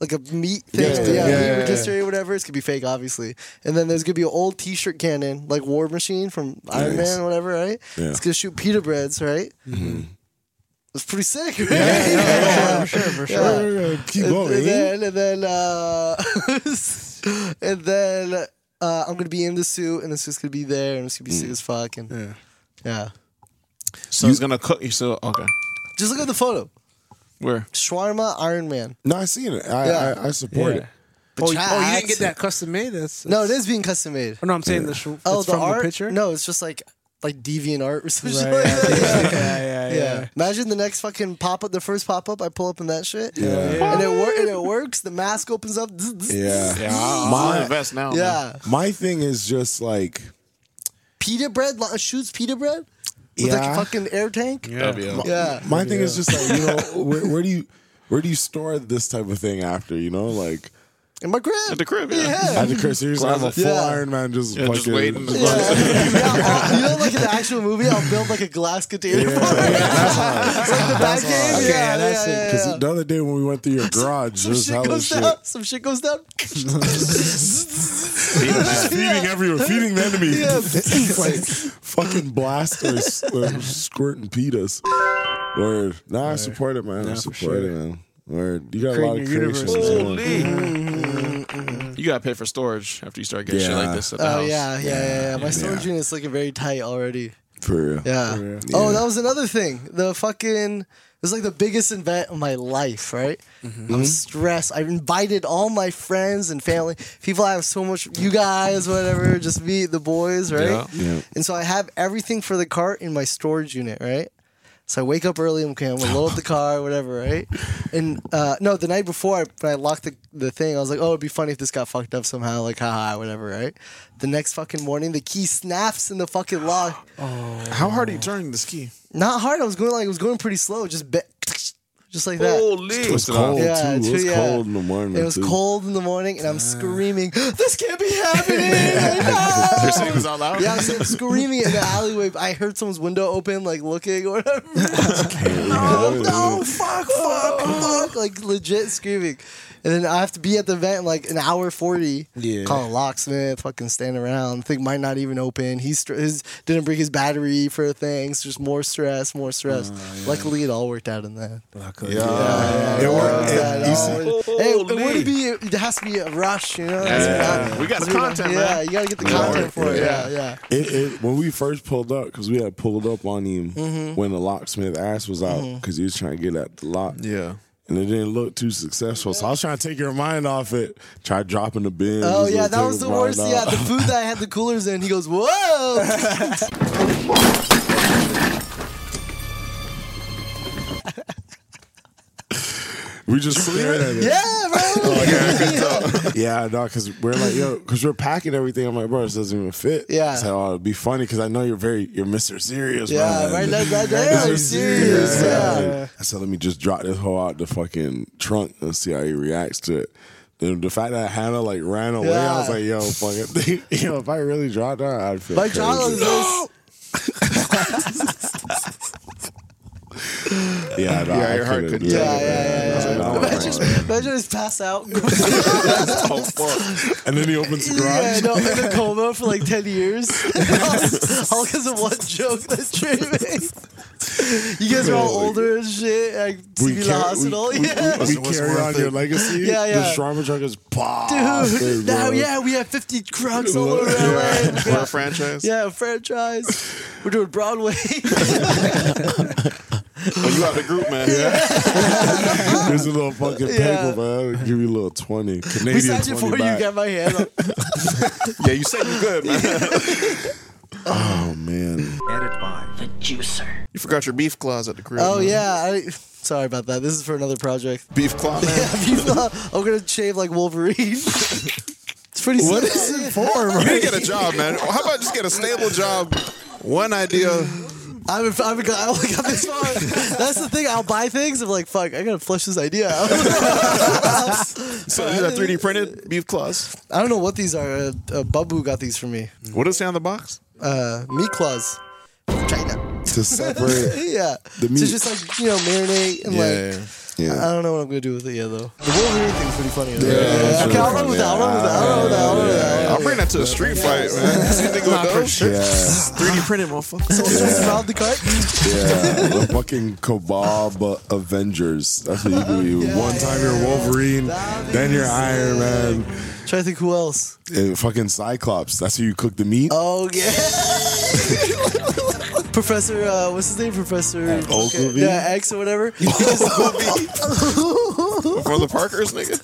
like a meat thing, Yeah, yeah, yeah, yeah, yeah, meat yeah, rotisserie or whatever. It's gonna be fake, obviously. And then there's gonna be an old T-shirt cannon, like War Machine from Iron Nice. Man, or whatever, right? Yeah. It's gonna shoot pita breads, right? Mm-hmm. It's pretty sick, right? Yeah, yeah, yeah, for sure, for sure. Yeah. Keep and, going. And then, and then, uh, and then uh, I'm gonna be in the suit, and the suit's gonna be there, and it's gonna be sick as fuck, and Yeah. yeah. So he's gonna cook you. So okay. Just look at the photo. Where? Shawarma Iron Man. No, I seen it. I Yeah. I, I support Yeah. it. Oh, you, Chat. oh, you didn't get that custom made? That's, No, it is being custom made. Oh, no, I'm saying the sh- it's Oh, the from art? the picture. No, it's just like like deviant art or some Right, shit yeah, like that. yeah, yeah, yeah, yeah. Imagine the next fucking pop up, the first pop up, I pull up in that shit. Yeah. And it wor- and it works. The mask opens up. Yeah. Yeah, I'll, My- I'll invest now. man. Yeah. My thing is just like, Pita bread lo- shoots pita bread with like Yeah. a fucking air tank. Yeah. W. Yeah. my thing is just like, you know, where, where do you where do you store this type of thing after? You know, like In my crib. At the crib, yeah. Yeah. at the crib. Seriously, I have a full Yeah. Iron Man just Yeah, fucking just waiting. Yeah. Yeah, you know, like in the actual movie, I'll build like a glass container. Yeah, for it. that's hard. Like the back game. Okay, yeah, that's yeah, it. yeah, Because yeah. the other day when we went through your garage, Some there's shit hella goes shit. down. Some shit goes down. Just feeding everywhere, feeding the enemy. Yeah. Like fucking blasters uh, squirting pitas. Word. Nah, I support it, man. I for support sure. it, man. Word. You got a lot of Creating your creations. universe. man. You gotta pay for storage after you start getting shit Yeah. like this at the Oh house. yeah, yeah, yeah, yeah. My Yeah. storage unit's looking very tight already. For real. Yeah. real. Oh, Yeah. that was another thing. The fucking it was like the biggest event of my life, right? I'm stressed. I invited all my friends and family. People I have so much you guys, whatever, just me, the boys, right? Yeah. Yeah. And so I have everything for the cart in my storage unit, right? So I wake up early. I'm okay. I'm gonna load up the car, whatever, right? And uh, no, the night before, I, when I locked the, the thing, I was like, "Oh, it'd be funny if this got fucked up somehow." Like, haha, whatever, right? The next fucking morning, the key snaps in the fucking lock. How hard are you turning this key? Not hard. I was going like it was going pretty slow. Just be- just like that. Holy. It was cold Yeah, too. It too, was yeah. cold in the morning. It was too. cold in the morning, and I'm screaming, "This can't be happening!" I You're saying this out loud? Yeah, I'm sitting screaming in the alleyway. I heard someone's window open, like looking or whatever. no, no, fuck, fuck, fuck, like legit screaming. And then I have to be at the event in like an hour forty. Yeah. Call a locksmith, fucking stand around. Thing might not even open. He's str- his didn't bring his battery for things. Just more stress, more stress. Luckily, it all worked out in that. Luckily. Yeah. Yeah, It yeah, worked. yeah, It- it you all- see- Hey, it wouldn't be. It has to be a rush, you know. That's Yeah. not- We got the that's not- content, Yeah, man. you gotta get the Yeah. content for it. Yeah. Yeah, yeah. It, it, when we first pulled up, because we had pulled up on him Mm-hmm. when the locksmith ass was out, because he was trying to get at the lock. Yeah. And it didn't look too successful. So I was trying to take your mind off it. Try dropping the bin. Oh just yeah, to that take was his the mind worst. off. Yeah, the food that I had the coolers in. He goes, "Whoa!" We just stared at it. yeah, bro. Yeah, no, because we're like, yo, because we're packing everything. I'm like, bro, this doesn't even fit. Yeah. So oh, it'd be funny because I know you're very, you're Mister Serious, Yeah, man. right, right, right there. Mister Serious, yeah. I said, let me just drop this hoe out the fucking trunk and see how he reacts to it. Then the fact that Hannah like ran away, I was Yeah. like, yo, fucking, yo, if I really dropped her, I'd feel My crazy. jaw was this. Yeah, no, Yeah, I your heart couldn't. couldn't Yeah, take yeah, yeah, I was like, yeah. no, Imagine, no. imagine just pass out. Oh, fuck. And then he opens the Yeah, garage. no, in a coma for like ten years. all because of one joke that Trey made. You guys are all older and shit. I see you in the car- hospital. we, we- yeah. we What's carry worth on it? your legacy. Yeah, yeah. The shawarma truck is pop. Dude, now, yeah, we have fifty trucks all over L A. We're a franchise. Yeah, franchise. We're doing Broadway. Oh, you out the group, man. Here's a little fucking Yeah. paper, man. Give you a little twenty. Canadian we signed it twenty for you. back. Got my hand up. Yeah, you said you good, man. Oh, man. You forgot your beef claws at the crib. Oh man. yeah. I, sorry about that. This is for another project. Beef claw, man. Yeah, people, I'm gonna shave like Wolverine. It's pretty. What sick. is it for, You man? didn't get a job, man. How about just get a stable job? One idea. I haven't, I haven't got, I only got this far. That's the thing. I'll buy things. I'm like, fuck, I gotta flush this idea out. So these are three D printed beef claws. I don't know what these are. Uh, uh, Babu got these for me. What does it say on the box? Uh, meat claws. China. to separate yeah. the meat. So just like, you know, marinate and Yeah, like. yeah. Yeah. I don't know what I'm gonna do with it yet though. The Wolverine thing's pretty funny. Yeah, Yeah, that's okay, I'll really run with funny. that. I'll run with that. I'll run with that. I'll run with that. I'll bring that to a street fight, man. See anything with those? Yeah. three D printed, motherfucker. So just around the cut. Yeah, the fucking Kebab Avengers. That's what you do. Yeah, One time yeah, you're yeah. Wolverine, then you're Iron Man. Try to think who else. And fucking Cyclops. That's who you cook the meat. Oh yeah. Professor, uh, what's his name? Professor Ogilvy? Yeah, X or whatever. He just For the Parkers, nigga.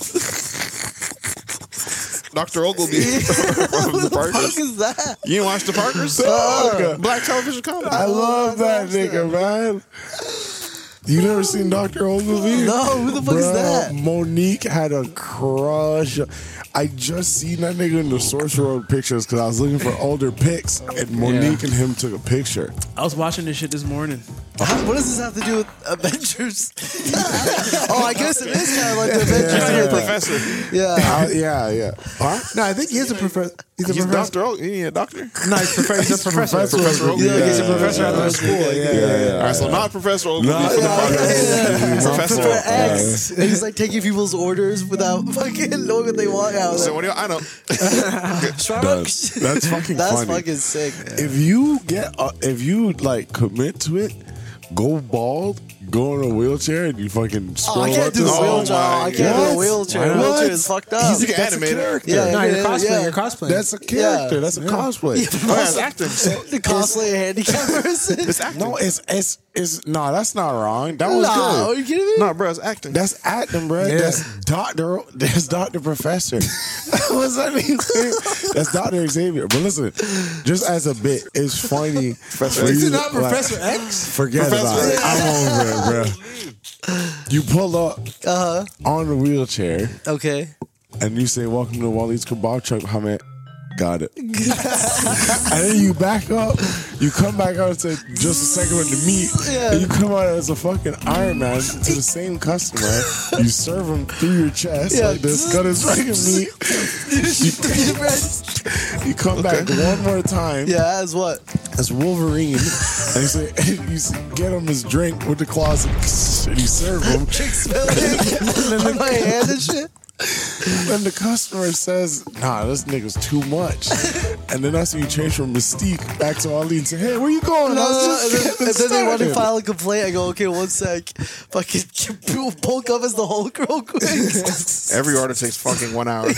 Doctor Ogilvy from the What the fuck Parkers. is that? You didn't watch the Parkers? Uh, Black television comedy. I love that nigga, man. You never seen Doctor Ogilvy? No, who the fuck is Bruh, that? Monique had a crush. I just seen that nigga in the Source Road pictures because I was looking for older pics, and Monique and him took a picture. I was watching this shit this morning. How, what does this have to do with Avengers? Oh, I guess it is kind of like the Avengers. You're Yeah, a professor. yeah. Uh, yeah, yeah. Huh? No, I think he is a professor. He's a He's professor. Doctor Ogilvy. He ain't a doctor. No, he's, prof- he's a professor. Professor Ogilvy. Yeah, he's a Yeah, professor yeah, at the yeah. school. Yeah, yeah, Yeah, yeah. All right, so not Professor Ogilvy No, for the yeah, Parkers. Professor. Professor X. And he's like taking people's orders without fucking knowing what they want. Yeah, I was So like, what do you, I know. Starbucks. That's fucking That's funny. fucking sick. Man. If you get, uh, if you like commit to it, go bald, go in a wheelchair, and you fucking. Oh, I scroll can't up do the to- wheelchair. Oh I can't do my- a wheelchair. What? The wheelchair is fucked up. He's a, You can that's animate a it. character. Yeah, No, yeah, you're cosplaying. yeah. You're cosplaying. That's a character. Yeah. That's a cosplay. Oh, yeah, it's acting. The cosplay handicap person. It's acting. No, it's it's it's no. That's not wrong. That was Nah, are good. you kidding me? No, bro, it's acting. That's acting, bro. Yeah. That's Doctor. That's Doctor Professor. What's that mean? That's Doctor Xavier. But listen, just as a bit, it's funny. Professor Is it not Professor X? Forget about it. I'm over it, bro. You pull up Uh huh. on the wheelchair Okay. and you say, "Welcome to Wally's Kebab Truck, Hamed." Got it. And then you back up, you come back out to just a second with the meat, Yeah. and you come out as a fucking Iron Man to the same customer. You serve him through your chest Yeah. like this, cut his fucking meat. You come back one more time Yeah, as what? as Wolverine, and you say, you say, get him his drink with the claws, and you serve him. On my hand and shit. Then the customer says, nah, this nigga's too much. And then that's when you change from Mystique back to Ali and say, hey, where you going? No, I was no, just and then, getting and then they want to started." file a complaint. I go, okay, one sec. Fucking bulk up as the Hulk real quick. Every order takes fucking one hour.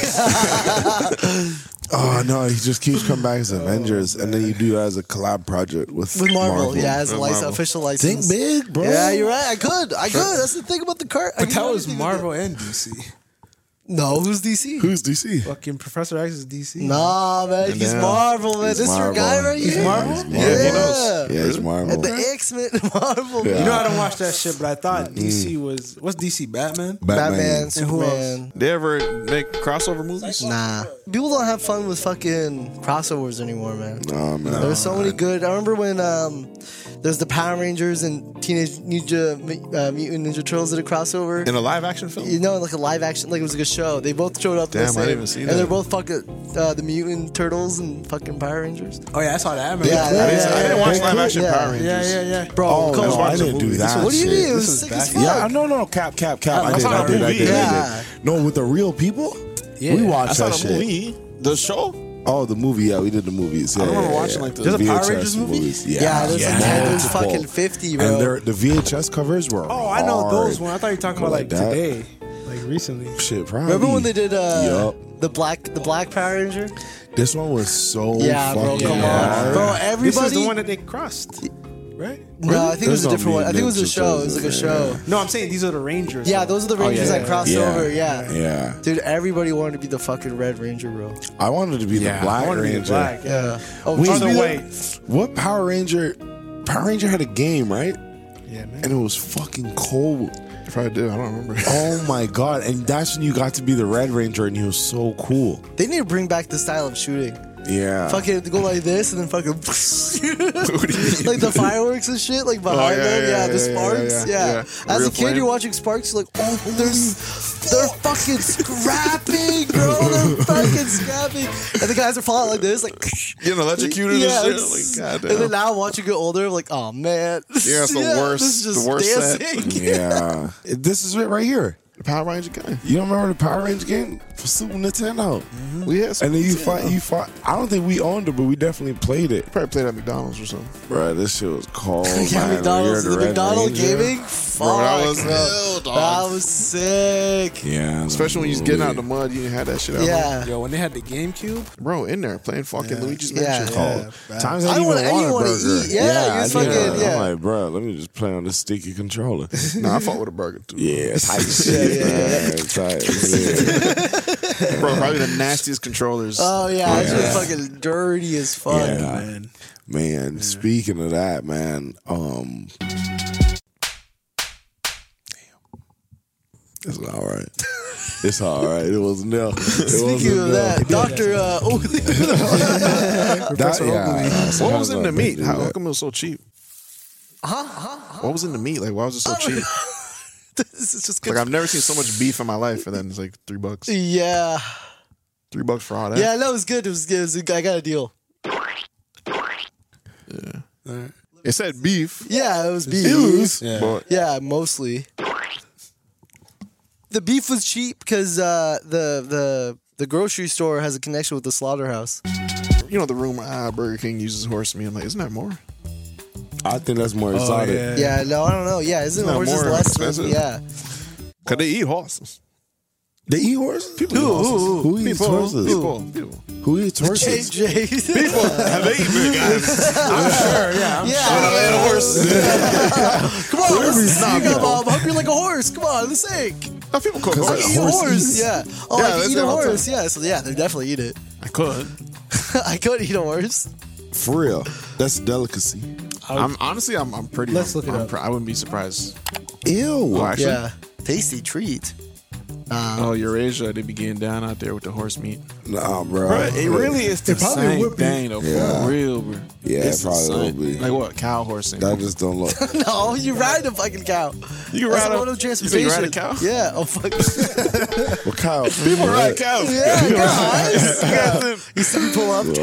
Oh, no, he just keeps coming back as Avengers. And then you do that as a collab project with, With Marvel, Marvel. yeah, as a With license, Marvel. official Think license. big, bro. Yeah, you're right. I could. I could. That's the thing about the cart. I But can that do was anything with Marvel it. and D C. No, who's D C? Who's D C? Fucking Professor X is D C. Nah, man, he's Yeah. Marvel, man. He's This your Marvel. guy right He's here. Marvel? He's Yeah, Marvel. he knows. Yeah, he's Marvel. And the X-Men, Marvel. Yeah. man. You know I don't watch that shit, but I thought D C was what's D C Batman? Batman, And who else? Superman. They ever make crossover movies? Nah. People don't have fun with fucking crossovers anymore, man. Nah, man. There's so many good. I remember when um, there's the Power Rangers and Teenage Ninja uh, Mutant Ninja Turtles did a crossover. In a live action film? You know, like a live action, like it was like a show. They both showed up. Damn, the same, I didn't even see and that. they're both fucking uh, the Mutant Turtles and fucking Power Rangers. Oh yeah, I saw that. I remember Yeah, that. I didn't, I didn't watch live action Yeah. Power Rangers. Yeah, yeah, yeah. Bro, Oh, come no, on. I didn't do that. What do you shit. mean? It was This was sick back- as fuck. Yeah, no, no, cap, cap, cap. I, I did, saw I a did, I movie. did, I Yeah. did. No, with the real people? Yeah. We I watched saw that the shit. movie. The show? Oh, the movie. Yeah, we did the movies. Yeah, I remember yeah, watching, yeah. like, the- There's a Power V H S Rangers movie? movies. Yeah, there's like ten, there's multiple. fucking fifty, bro. And they're- the V H S covers were Oh, I know hard. those ones. I thought you were talking about like, Like that. today, like recently. Shit, probably. Remember when they did uh, Yup. the black the black Power Ranger? This one was so Yeah, bro, fucking come hard. on, bro. This Everybody. is the one that they crossed, right? No, I think it was There's a no different one. I think it was a Mutant show. It was like a Ninja show. No, I'm saying these are the Rangers. Yeah, those are the Rangers yeah, that crossed yeah. over. Yeah. Yeah. Dude, everybody wanted to be the fucking Red Ranger, bro. I wanted to be Yeah, the Black I wanted to be the Ranger. black. Yeah. Oh, Wait, Or the you know- white. What Power Ranger? Power Ranger had a game, right? Yeah, man. And it was fucking cold. If I do, I don't remember. Oh my god! And that's when you got to be the Red Ranger, and he was so cool. they need to bring back the style of shooting. Yeah. Fucking go like this and then fucking like the fireworks and shit, like behind Oh, yeah, them. yeah, Yeah, yeah, the yeah, sparks. yeah, Yeah. yeah. As Real a kid, flame. you're watching Sparks, you're like, oh, there's they're fucking scrapping, bro. They're fucking scrapping. And the guys are falling like this, like getting electrocuted yeah, and shit. Like, goddamn. And then now, once you get older, I'm like, oh man, Yeah, it's the worst. This is just the worst dancing. set. Yeah. This is it right here. The Power Ranger game. You don't remember the Power Ranger game for Super Nintendo? Mm-hmm. We had some and then you Nintendo. fought, you fought. I don't think we owned it, but we definitely played it. Probably played at McDonald's or something. Bro, this shit was cold. yeah, man. McDonald's, You're the Red McDonald Ranger. gaming. Bro, Fuck, that was bro. hell, dog. That was sick. Yeah, Especially when you was getting out of the mud, you didn't have that shit out. Yeah. Yo, when they had the GameCube, Bro, in there playing fucking Luigi's Yeah. Mansion. Yeah. Oh, times I I didn't don't even want want a anyone to burger. eat. Yeah, I it's did. fucking- yeah. I'm like, bro, let me just play on this sticky controller. Nah, I fought with a burger too. Yeah, tight shit, yeah, man. Tight shit. Bro, probably the nastiest controllers. Oh yeah, it's Yeah. just fucking dirty as fuck, Yeah. man. Man, speaking of that, man, um, it's all right. It's all right. It wasn't there. It Speaking wasn't of there. that, Doctor Uh, Oakley. That- yeah, what was in the sometimes I meat? do How, that. how come it was so cheap? Huh? Huh? What was in the meat? Like, why was it so cheap? This is just Like, I've never seen so much beef in my life, and then it's like three bucks. yeah, Three bucks for all that. yeah. No, it was good. It was good. It was, I got a deal. It said beef. Yeah, it was beef. It was, Yeah. but Yeah, mostly. The beef was cheap because uh, the the the grocery store has a connection with the slaughterhouse. you know the rumor, ah, Burger King uses horse meat. I'm like, isn't that more? I think that's more Oh, exotic. yeah. Yeah, no, I don't know. Yeah, isn't Isn't that horses more less than expensive? yeah? Cause they eat horses. They eat horses? People Who, eat horses. who, Who eats People, horses? People, people. Who eats J horses? J. People have they eaten guys. I'm sure. Yeah, I'm Yeah, They ate horses. come on, let's Nah, sing people. Bob. Hope you're like a horse. Come on, let's sing. Now, people cook I horses. eat a horse. Yeah. Oh, Yeah, I that's can eat a what I'm horse. Yeah. So yeah, they definitely eat it. I could. I could eat a horse. For real. That's a delicacy. I'm honestly, I'm, I'm pretty. Let's look it I'm up. pr- I wouldn't be surprised. Ew. Oh, actually, Yeah. Tasty treat. Um, oh, Eurasia, they be getting down out there with the horse meat. Nah, bro. Bro, it really is the It probably same would be. thing, though. Yeah. For real, bro. Yeah, It's it probably the will same. be. Like what? Cow horsing. That just don't look. no, you ride a fucking cow. You can That's ride a- mode of you say you transportation. ride a cow? Yeah. Oh fuck. Well, Kyle. People ride cows. yeah, guys. Got them. You see me pull up.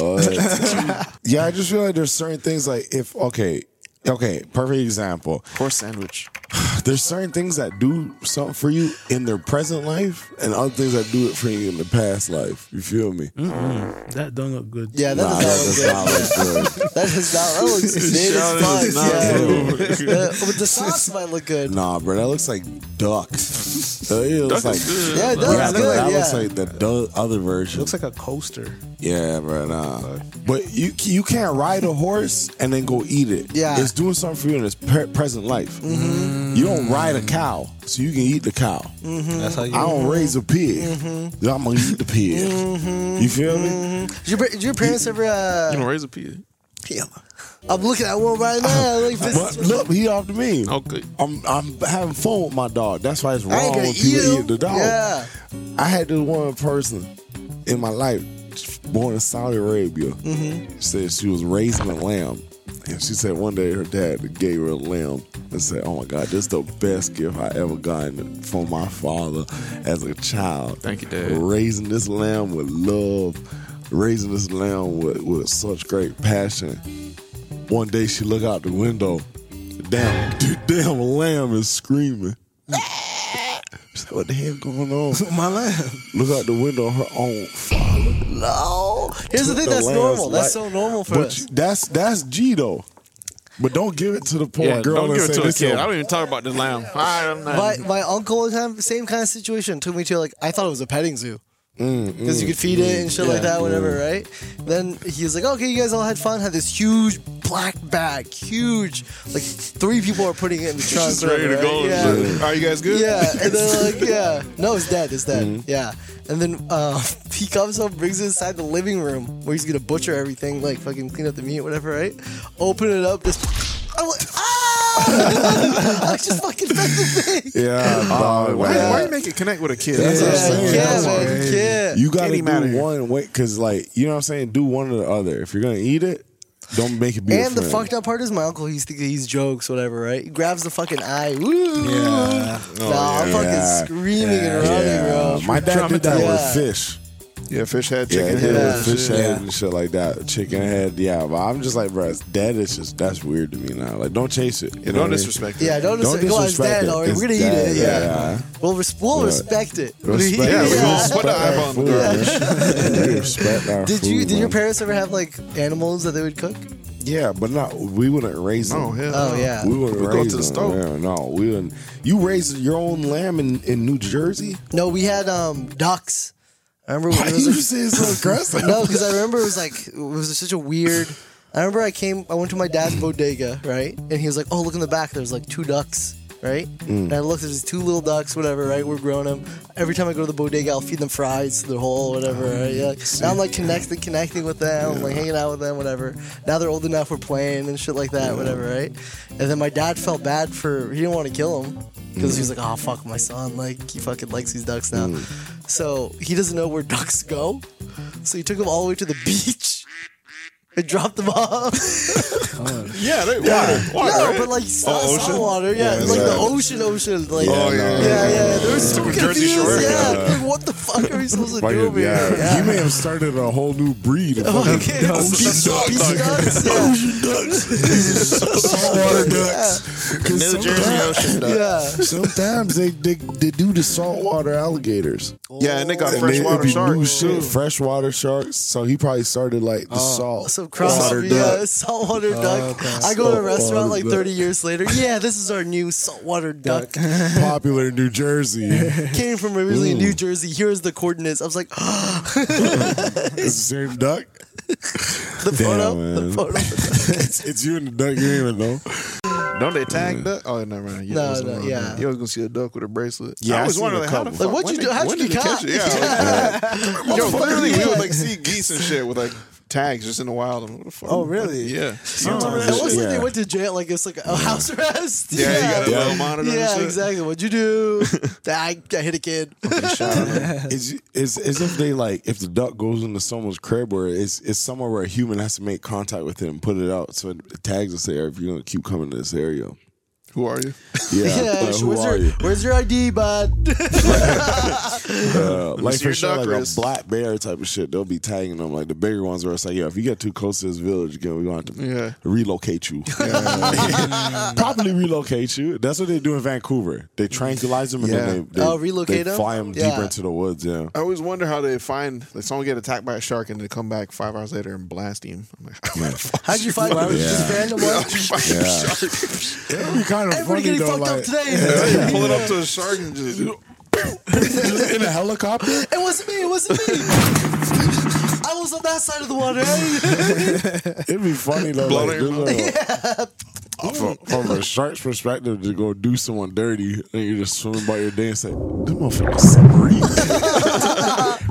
What? Yeah, I just feel like there's certain things like if okay, okay, perfect example. Horse sandwich. There's certain things that do something for you in their present life, and other things that do it for you in the past life. You feel me? That don't look good. Yeah, that Nah, does that not does look not look good. good. That does not. That looks mid Shout as out is fuck. not Yeah. good. Uh, but the sauce might look good. Nah, bro, that looks like duck. That Duck looks is like good. Yeah, it does yeah, look that, good. that Yeah. looks like the du- other version. Looks like a coaster. Yeah, bro, nah. But you you can't ride a horse and then go eat it. Yeah. It's doing something for you in its pre- present life. Mm-hmm. You don't ride a cow, so you can eat the cow. That's how you. I don't raise a pig. Mm-hmm. I'm going to eat the pig. You feel me? Did your, did your parents ever? You Uh, don't raise a pig. Yeah. I'm looking at one right now. Like this. But look, he off to me. Okay. I'm I'm having fun with my dog. That's why it's I ain't wrong gonna when people eat eat, him. the dog. Yeah. I had this one person in my life born in Saudi Arabia. Mm-hmm. Said she was raising a lamb. And she said one day her dad gave her a lamb and said, "Oh my God, this is the best gift I ever gotten from my father as a child. Thank you, Dad. Raising this lamb with love, raising this lamb with, with such great passion." One day she looked out the window. The damn, the damn lamb is screaming. She said, "What the hell going on?" My lamb. Look out the window. Her own father. No. Here's the thing. The That's lamb's normal. That's life. so normal for But us. you- that's that's G though. But don't give it to the poor Yeah, girl. don't and give it say to a this kid. your- I don't even talk about this lamb. I don't know. My my uncle had same kind of situation. Took me to like I thought it was a petting zoo. Because you could feed it and shit like that, whatever, right? Then he was like, okay, you guys all had fun. Had this huge black bag, huge. Like three people are putting it in the trunk. Just ready to right? go. Yeah. Are you guys good? Yeah, and then like, yeah, no, it's dead, it's dead. Yeah, and then uh, he comes home, brings it inside the living room where he's gonna butcher everything, like fucking clean up the meat, whatever, right? Open it up, this. I'm like, ah! I just fucking fed the thing. Yeah, dog, Why, man. why you make it connect with a kid? That's Yeah, what I'm saying. you That's can't, what- man, you can't. You gotta Any matter do here. one way, cause like you know what I'm saying. Do one or the other. If you're gonna eat it, don't make it be. And a the friend. fucked up part is my uncle. He's thinking he's jokes, whatever, right? He grabs the fucking eye. Woo! Yeah. Nah, I'm yeah. fucking screaming Yeah. and running, Yeah. bro. My dad did that Yeah. with fish. Yeah, fish head, Yeah, chicken he did head. it with fish shit. head Yeah. and shit like that. Chicken head, yeah. But I'm just like, bro, that is just that's weird to me now. Like, don't chase it. You Yeah, know don't what I mean? disrespect it. Yeah, don't, Don't dis- go on, it's disrespect dead it. already. It's We're gonna eat dead, it. Yeah, yeah. we'll res- we'll Yeah. respect it. Respect Yeah, we it. gonna put the eyeball on the garbage. We respect our Did you? food, Did your man. parents ever have like animals that they would cook? Yeah, but not. We wouldn't raise them. No, hell Oh no. yeah. We wouldn't We'd raise go to the them. stove. Yeah, no, we wouldn't. You raised your own lamb in, in New Jersey? No, we had um ducks. I remember Why when it was you like- say so aggressive? No, because I remember it was like it was such a weird. I remember I came. I went to my dad's bodega, right, and he was like, "Oh, look in the back. There's like two ducks." Right, and I looked. There's two little ducks, whatever. Right, we're growing them. Every time I go to the bodega, I'll feed them fries to their hole, whatever. Right, yeah. Now I'm like connecting, connecting with them, I'm like hanging out with them, whatever. Now they're old enough, we're playing and shit like that, whatever. Right, and then my dad felt bad for. He didn't want to kill him because he was like, "Oh fuck, my son, like he fucking likes these ducks now." So he doesn't know where ducks go. So he took them all the way to the beach. I dropped them off. Yeah, they water. water No, right? but like salt, Oh, salt ocean? water, yeah, Yeah, like the yeah. ocean, ocean, like Oh, yeah, yeah, yeah, yeah, yeah. They were so Jersey confused. Shore? Yeah, Yeah. like what the fuck are we supposed to Like, do over yeah, here? Yeah. you may have started a whole new breed of Oh, fucking okay. ocean Beach ducks. ducks, yeah. Ocean ducks. Saltwater ducks. 'Cause New Jersey sometimes- ocean duck. Yeah. Sometimes they, they they do the saltwater alligators. Yeah, and they got And they- freshwater it'd be sharks. new shit, too. freshwater sharks. So he probably started like the salt. Some cross, water yeah, duck. saltwater duck. okay. I go to a Saltwater restaurant like duck. thirty years later. Yeah, this is our new saltwater duck. Popular in New Jersey. Came from originally New Jersey. Here's the coordinates. I was like, It's the same duck. the photo, Damn, the man. photo. it's, it's you and the duck. You didn't even know. Don't they tag duck? Oh, never mind. Yeah, No, it wasn't no, one of yeah. them. You always gonna see a duck with a bracelet. Yeah, I I always seen wondered a like, how the couple. fuck? Like, what'd when you did- do? How'd when you did get they caught? catch it? Yeah, like, yo, literally, we Yeah. would like see geese and shit with like tags just in the wild. I'm like, what the fuck? Oh, really? Yeah. It was like Yeah. they went to jail, like it's like a house arrest. Yeah, you got a Yeah. little monitor. and Yeah, shit. exactly. What'd you do? I, I hit a kid. It's, it's as if they like if the duck goes into someone's crib where it's it's somewhere where a human has to make contact with it and put it out, so it tags us there if you're gonna keep coming to this area. Who are you? Yeah, Yeah, like, who where's, are your, you? where's your I D, bud? Uh, like see your for sure, like a duckers. black bear type of shit. They'll be tagging them like the bigger ones where it's like, yeah, if you get too close to this village again, we're going to have to Yeah. relocate you. Properly relocate you. That's what they do in Vancouver. They tranquilize them and Yeah. then they, they, Oh, relocate they them? fly them Yeah. deeper into the woods. Yeah. I always wonder how they find like someone get attacked by a shark and they come back five hours later and blast him. I'm like, Man, How'd you find it? Yeah. Just random one? Yeah. It'd be kind of Everybody funny getting though. fucked Like, up today. You pull it up to a shark and just in a helicopter. It wasn't me. It wasn't me. I was on that side of the water. It'd be funny though. Blow Like, your just, uh, from, from a shark's perspective, to go do someone dirty and you're just swimming by your day and say, "This motherfucker's free."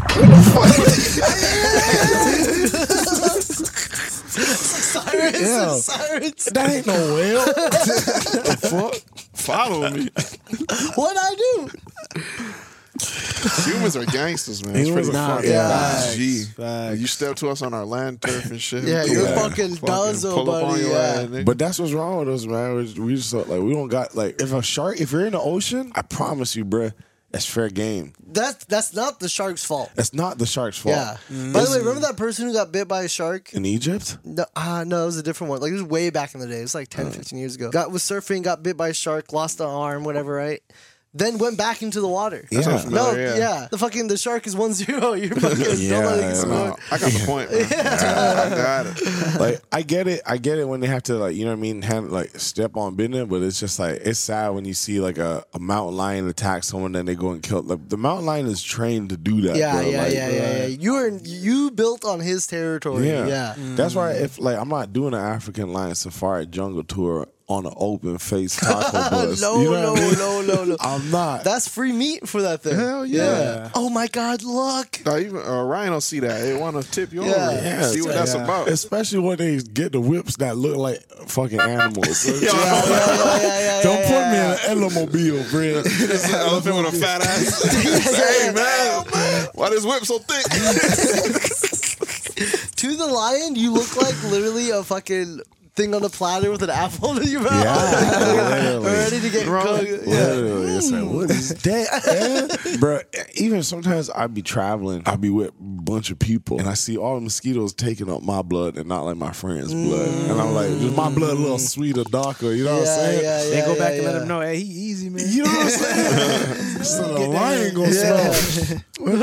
Sirens. Yeah. Sirens. That ain't no whale. The fuck? follow me. What'd I do? Humans are gangsters, man. It's Humans pretty not, fucking yeah. G. Facts. You step to us on our land turf and shit. Yeah, we you're pull up- fucking fucking dozo, pull up on buddy, your yeah. ass, nigga. But that's what's wrong with us, man. We, we just like we don't got like if a shark. If you're in the ocean, I promise you, bruh, that's fair game. That's that's not the shark's fault. That's not the shark's fault. Yeah. By the way, remember that person who got bit by a shark? In Egypt, No, uh, no, it was a different one. Like, it was way back in the day. It was like ten, fifteen years ago. Got was surfing, got bit by a shark, lost an arm, whatever, right? Then went back into the water. Yeah. sounds No, familiar, yeah. yeah. The fucking, the shark is one zero. You're fucking, Yeah, don't let it yeah. explode. No, I got the point, man. I got it. like I get it, I get it when they have to like you know what I mean, hand, like step on business. But it's just like it's sad when you see like a, a mountain lion attack someone, then they go and kill. Like the mountain lion is trained to do that. Yeah, bro. yeah, Like, yeah, yeah, yeah. You were you built on his territory. Yeah. Yeah. That's why if like I'm not doing an African lion safari jungle tour on an open face taco bus. no, you know no, what I mean? no, no, no. I'm not. That's free meat for that thing. Hell yeah. Oh my God! Look. No, even uh, Ryan don't see that. They want to tip you Yeah. over. Yeah, see what that's yeah. about. Especially when they get the whips that look like fucking animals. Yo, Yeah, yeah, yeah, yeah, Don't yeah, put yeah. me in an automobile, bro. This is an elephant with a fat ass. Hey man, why this whip so thick? to the lion, you look like literally a fucking thing on a platter with an apple in your mouth. Yeah, ready to get cooked. Yeah. Literally, it's like, what is that, bro? Even sometimes I be traveling, I be with a bunch of people, and I see all the mosquitoes taking up my blood and not like my friend's blood, Mm. and I'm like, is my blood a little sweeter, darker? You know what I'm Yeah, saying? yeah, They yeah, go back yeah, and let yeah. him know, hey, he easy, man. You know what I'm saying? So the lion gonna Yeah. smell. What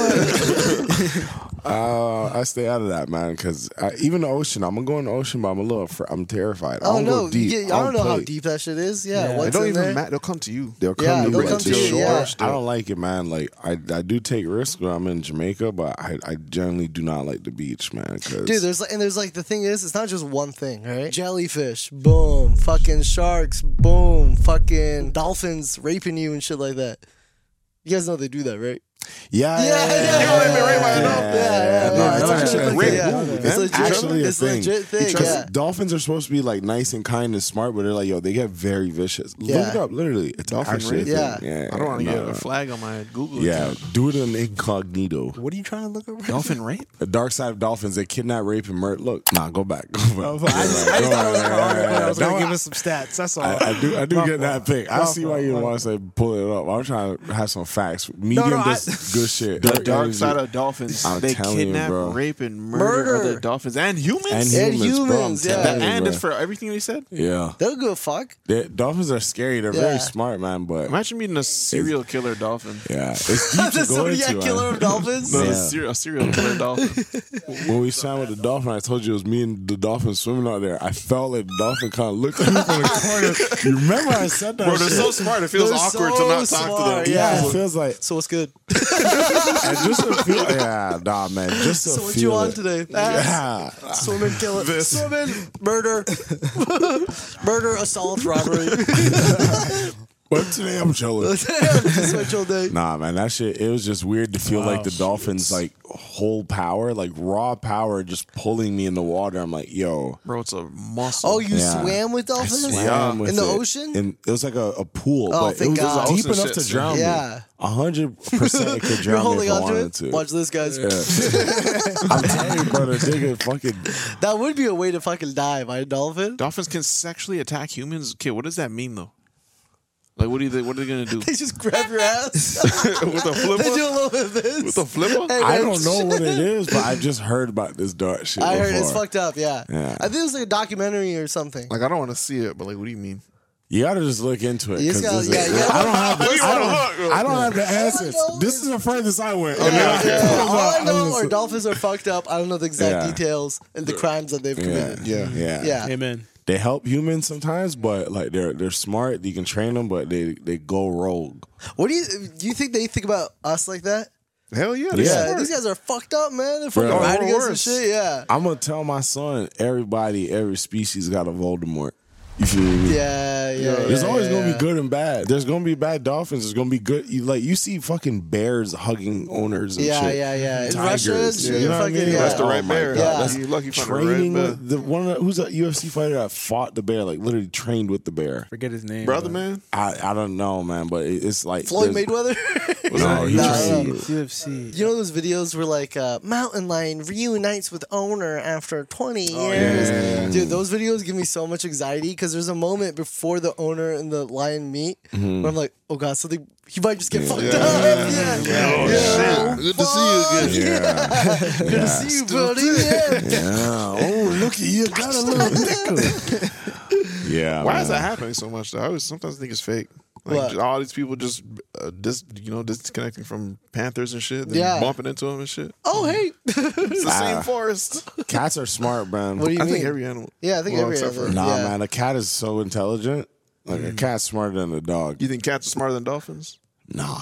the fuck? Uh, I stay out of that, man, because even the ocean, I'm gonna go in the ocean, but I'm a little, afraid. I'm terrified. I Oh don't no, go deep. you get- I don't know how deep that shit is. Yeah, Yeah. what's They don't in even there? matter. They'll come to you. They'll come Yeah, to they'll you come like to the you, shore. yeah. I don't like it, man. Like I, I do take risks when I'm in Jamaica, but I, I generally do not like the beach, man. Cause Dude, there's like, and there's like the thing is, it's not just one thing, right? Jellyfish, boom, fucking sharks, boom, fucking dolphins raping you and shit like that. You guys know they do that, right? yeah, Yeah, yeah, yeah, yeah, yeah, yeah, right, yeah, yeah, yeah, yeah, No, yeah, it's it's actually a actually thing. yeah. It's It's legit. actually a It's a thing. legit thing, Because yeah. dolphins are supposed to be like nice and kind and smart, but they're like, yo, they get very vicious. Look Yeah. it up, literally. It's Dolphin actually a rape? thing. Yeah. yeah. I don't want to no, get no. a flag on my Google Yeah, account. do it in incognito. What are you trying to look up? Dolphin rape? The dark side of dolphins, they kidnap, rape, and murder. Look, nah, go back. Go back. Oh, I just, I just thought it was like an article that was That going to one- give us some stats. That's all. I, I do, I do My get that fault. pick. I My see why fault. you My want to say pull it up. I'm trying to have some facts. Medium no, I- does good shit. The Dark dark energy. side of dolphins. I'm They telling you, kidnap, bro. rape, and murder, Murder. other dolphins and humans. And And humans, bro. I'm humans, yeah. telling The you, and bro. is for everything they said. Yeah. They don't give a fuck. They- dolphins are scary. They're Yeah. very smart, man. But Imagine meeting a serial killer dolphin. yeah, it's deep The to go into. Zodiac killer man. of dolphins. No, Yeah. a, serial, a serial killer dolphin. When we swam with the dolphin, I told you it was me and the dolphin swimming out there. I felt like the dolphin kind of looked at me from the corner. You remember I said that? Bro, they're shit? so smart. It feels They're awkward so to not talk smart, to them. Yeah, Yeah. it feels like So what's good? and just to feel. Yeah, nah, man. Just to So what feel you on it. today? Yeah. Swimming, kill it. Swimming, murder, murder, assault, robbery. But today I'm chilling. Switch all day. Nah, man, that shit. It was just weird to feel like the dolphins, like whole power, like raw power, just pulling me in the water. I'm like, yo, Bro, it's a muscle. Oh, you Yeah. swam with dolphins? swam Yeah. with In the it. ocean? And it was like a, a pool, Oh, but it thank was God. deep Ocean enough to shit, drown yeah. me. A hundred percent it could You're drown me holding if I on to wanted it? to. Watch this, guys. Yeah. I'm telling you, brother, they could fucking. That would be a way to fucking die by a dolphin. Dolphins can sexually attack humans. Kid, what does that mean though? Like, what are they? What are they gonna do? They just grab your ass. With a flipper? They do a little bit of this. With a flipper? Hey, I man. don't know what it is, but I just heard about this dark shit. I heard before. it's fucked up, yeah. Yeah. I think it was like a documentary or something. Like, I don't want to see it, but like, what do you mean? You gotta just look into it. You just 'cause gotta- this is- yeah, yeah. I don't have. The, You I, wanna don't, look? I don't have the answers. know. This is the furthest I went. Yeah, yeah. All I know I'm are just- dolphins are fucked up. I don't know the exact Yeah. details and the crimes that they've Yeah, committed. yeah, yeah. Yeah. Amen. They help humans sometimes, but like they're they're smart. You can train them, but they they go rogue. What do you do? You think they think about us like that? Hell yeah. Yeah, Yeah. these guys are fucked up, man. They're fucking Bro. riding Or us and worse. shit. Yeah, I'm gonna tell my son everybody, every species got a Voldemort. You feel me? yeah, yeah. There's yeah, always yeah. gonna be good and bad. There's gonna be bad dolphins. There's gonna be good. You, like you see fucking bears hugging owners and Yeah, shit. yeah, yeah. In Tigers. Russia and shit, you know what I fucking- mean? yeah. That's the Oh right my bear. God. Yeah. That's You lucky find the training right bear. with the one. Of the, who's a U F C fighter that fought the bear? Like literally trained with the bear. Forget his name. Brother, but- man. I I don't know, man, but it, it's like Floyd there's- Mayweather. No, he Nah, trained. no. U F C. You know those videos where like uh, mountain lion reunites with owner after twenty Oh, years? yeah. Dude, those videos give me so much anxiety because there's a moment before the owner and the lion meet Mhm. where I'm like, oh god, something he might just get fucked Yeah. up. Yeah, Yeah. yeah. Yeah. Good to see you again. Yeah. Good Yeah. to see you, buddy. Yeah. Yeah. Oh, look at you, got a little thicker. Yeah. Why man. is that happening so much? Though? I always sometimes think it's fake. Like What? all these people just uh, dis, you know, disconnecting from panthers and shit, then Yeah. bumping into them and shit. Oh hey. It's the same Ah. forest. Cats are smart, man. What do you I mean? think every animal. Yeah, I think Well, every except animal. for- Nah, Yeah. man, a cat is so intelligent. Like a cat's smarter than a dog. You think cats are smarter than dolphins? Nah.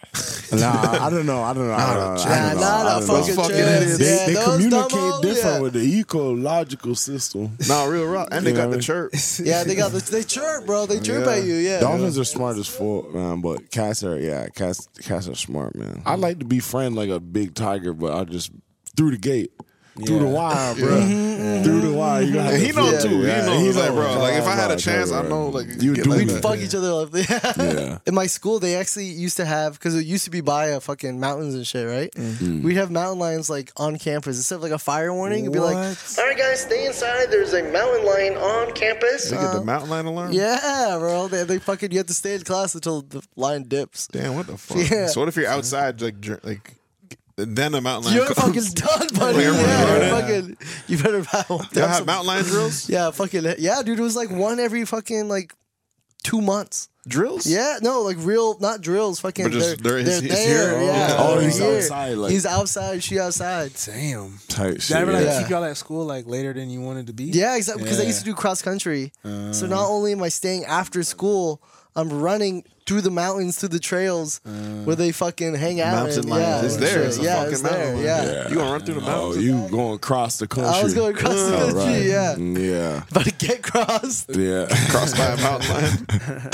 Nah, I don't know. I don't know. I don't know. I Nah, don't know. nah, I nah, don't know. fucking fucking chance. idiots. They, Yeah, they those communicate dumbo, different yeah. with the ecological system. Nah, real rock. And they You know got what the I mean? chirp. Yeah, they got the, they chirp, bro. They chirp Yeah. at you. Yeah. Dolphins are smart as fuck, man. But cats are, yeah, cats, cats are smart, man. I'd like to be friend like a big tiger, but I just through the gate. through the wire, bro. Through the wire. You And he know Yeah. too. He Yeah, know. he He's like, know. bro, like if I had a Right, chance, right, I know, right. like You get do like We'd that. fuck each other up. Yeah. In my school, they actually used to have, because it used to be by a fucking mountains and shit, right? Mm. We'd have mountain lions like on campus. Instead of like a fire warning, it'd be like, What? all right, guys, stay inside. There's a mountain lion on campus. They get the Uh, mountain lion alarm. Yeah, bro. They, they fucking, you have to stay in class until the lion dips. Damn, what the fuck? Yeah. So what if you're outside, like, dr- like, then the mountain lion You're comes? fucking done, buddy. Like, everyone's Yeah, running. you're fucking, you better have, Y'all have mountain lion drills? Yeah, fucking, yeah, dude. It was like one every fucking like two months. Drills? Yeah, no, like real, not drills. Fucking, But just they're, they're- they're he's- he's there. here? Yeah, Oh, they're he's here. outside, like- he's outside. She outside. Damn. Type Did shit. I ever like Yeah. keep y'all at school like later than you wanted to be? Yeah, exactly. Because I Yeah. used to do cross country. So not only am I staying after school, I'm running through the mountains, through the trails where they fucking hang out. Mountain and, lions. yeah, It's and there. shit. It's a yeah, fucking it's mountain there. lion. Yeah. You gonna run through the Oh, mountains? you going across the country. I was going across the All country. right. Yeah, Yeah. but to get crossed. Yeah. Crossed by a mountain lion.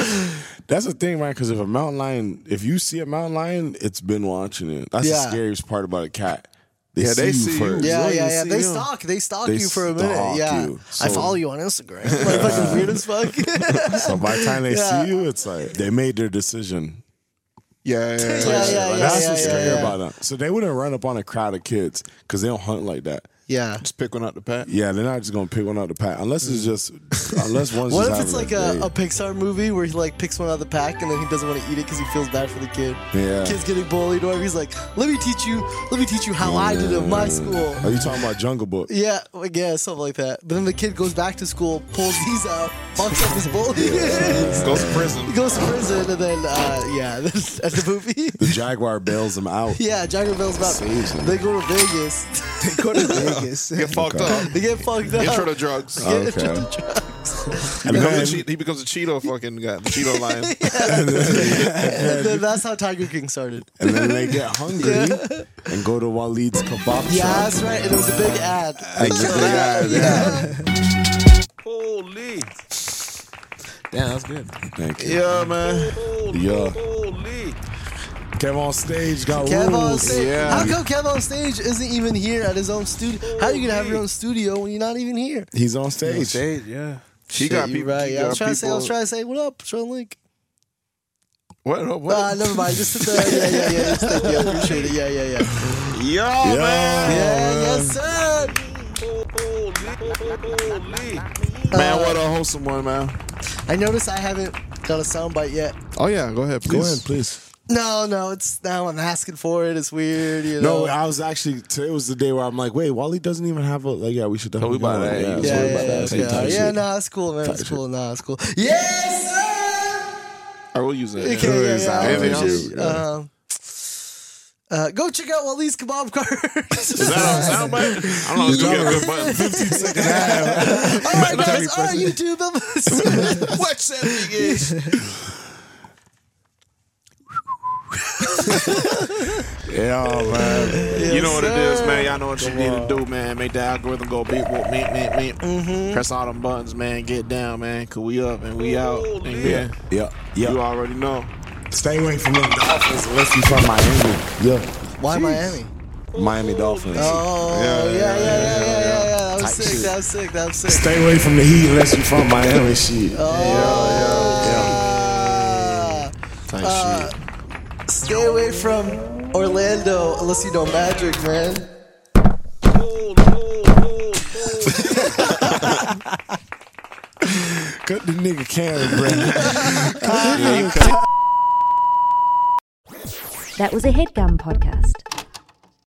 That's the thing, man, because if a mountain lion, if you see a mountain lion, it's been watching it. That's Yeah. the scariest part about a cat. They Yeah, see they you see you. first. Yeah, Really, yeah, you yeah. see They him. stalk. They stalk They you for a minute. stalk Yeah, you. I So- follow you on Instagram. Like fucking weird as fuck. So by the time they Yeah. see you, it's like they made their decision. Yeah, yeah, yeah. Yeah, yeah, Like, yeah, that's yeah, what's yeah, scary yeah. about them. So they wouldn't run up on a crowd of kids because they don't hunt like that. Yeah. Just pick one out the pack. Yeah, they're not just gonna pick one out the pack unless it's just unless one's What just if it's like having a, day. a Pixar movie where he like picks one out of the pack and then he doesn't want to eat it because he feels bad for the kid. Yeah. Kid's getting bullied, or he's like, "Let me teach you. Let me teach you how I did it in my school." Are you talking about Jungle Book? Yeah, like, yeah, something like that. But then the kid goes back to school, pulls these out, fucks up his bully. Goes to prison. He goes to prison, and then uh, yeah, then at the movie. The Jaguar bails them out. Yeah, Jaguar Bell's about. Saves him. They go to Vegas. They go to Vegas. Get fucked up. They get fucked up. Intro to drugs. Get Okay. intro to drugs. He And becomes, then- a cheat, he becomes a Cheeto fucking guy. The Cheeto lion. And then that's how Tiger King started. And then they get hungry and go to Waleed's kebab Yeah, shop. that's right. And it was a big ad. And get the guy there. Holy. Damn, that's good. Thank you. Yeah, man. Yeah. Holy. Kev on stage got Kev on rules. stage. Yeah. How come Kev on stage isn't even here at his own studio? How are you gonna have your own studio when you're not even here? He's on stage. Stage, yeah. He Shit, got you people. right. he Yeah, I was got trying to say. I was people- trying to say, what up? Show the link. What? What? what? Ah, never mind. Just sit there. Yeah, yeah, yeah. Just thank you. I appreciate it. Yeah, yeah, yeah. Yo, Yeah. man. Yeah, yes, sir. Man, what a wholesome one, man. I noticed I haven't done a soundbite yet. Oh, yeah. Go ahead, please. Go ahead, please. No, no, it's now I'm asking for it. It's weird, you No, know. I was actually today was the day where I'm like, wait, Wally doesn't even have a like. Yeah, we should definitely we about do it. that. Yeah, Yeah, so yeah, we're yeah, about yeah, that. Same okay. type yeah, shit. no, it's cool, man. Type It's shit. cool. No, it's cool. Yes, sir. I will use that. Okay, yeah, Good yeah. I Anything appreciate else? it. Um, uh, go check out Waleed's Kebab Cart. Is that on soundbite? I don't know. It's going to be a good button. fifteen seconds. All right, guys. All right, YouTube. What's that thing is? Yeah, man. You know what it sir. is, man. Y'all know what you need to do, man. Make the algorithm go beep, whoop, meep, meep, meep. Mm-hmm. Press all them buttons, man. Get down, man. Cause we up and we out. And yeah, Yeah, yeah. you already know. Stay away from them Dolphins unless you from Miami. Yeah, Why Miami? Miami Dolphins. Oh, yeah, yeah, yeah, yeah, yeah, yeah. yeah. That was Tight sick. shit. That was sick. That was sick. Stay away from the Heat unless you from Miami. Shit. Ah. Type Uh, shit. Stay away from Orlando unless you know Magic, man. Cut the nigga Karen, bro. That was a headgum podcast.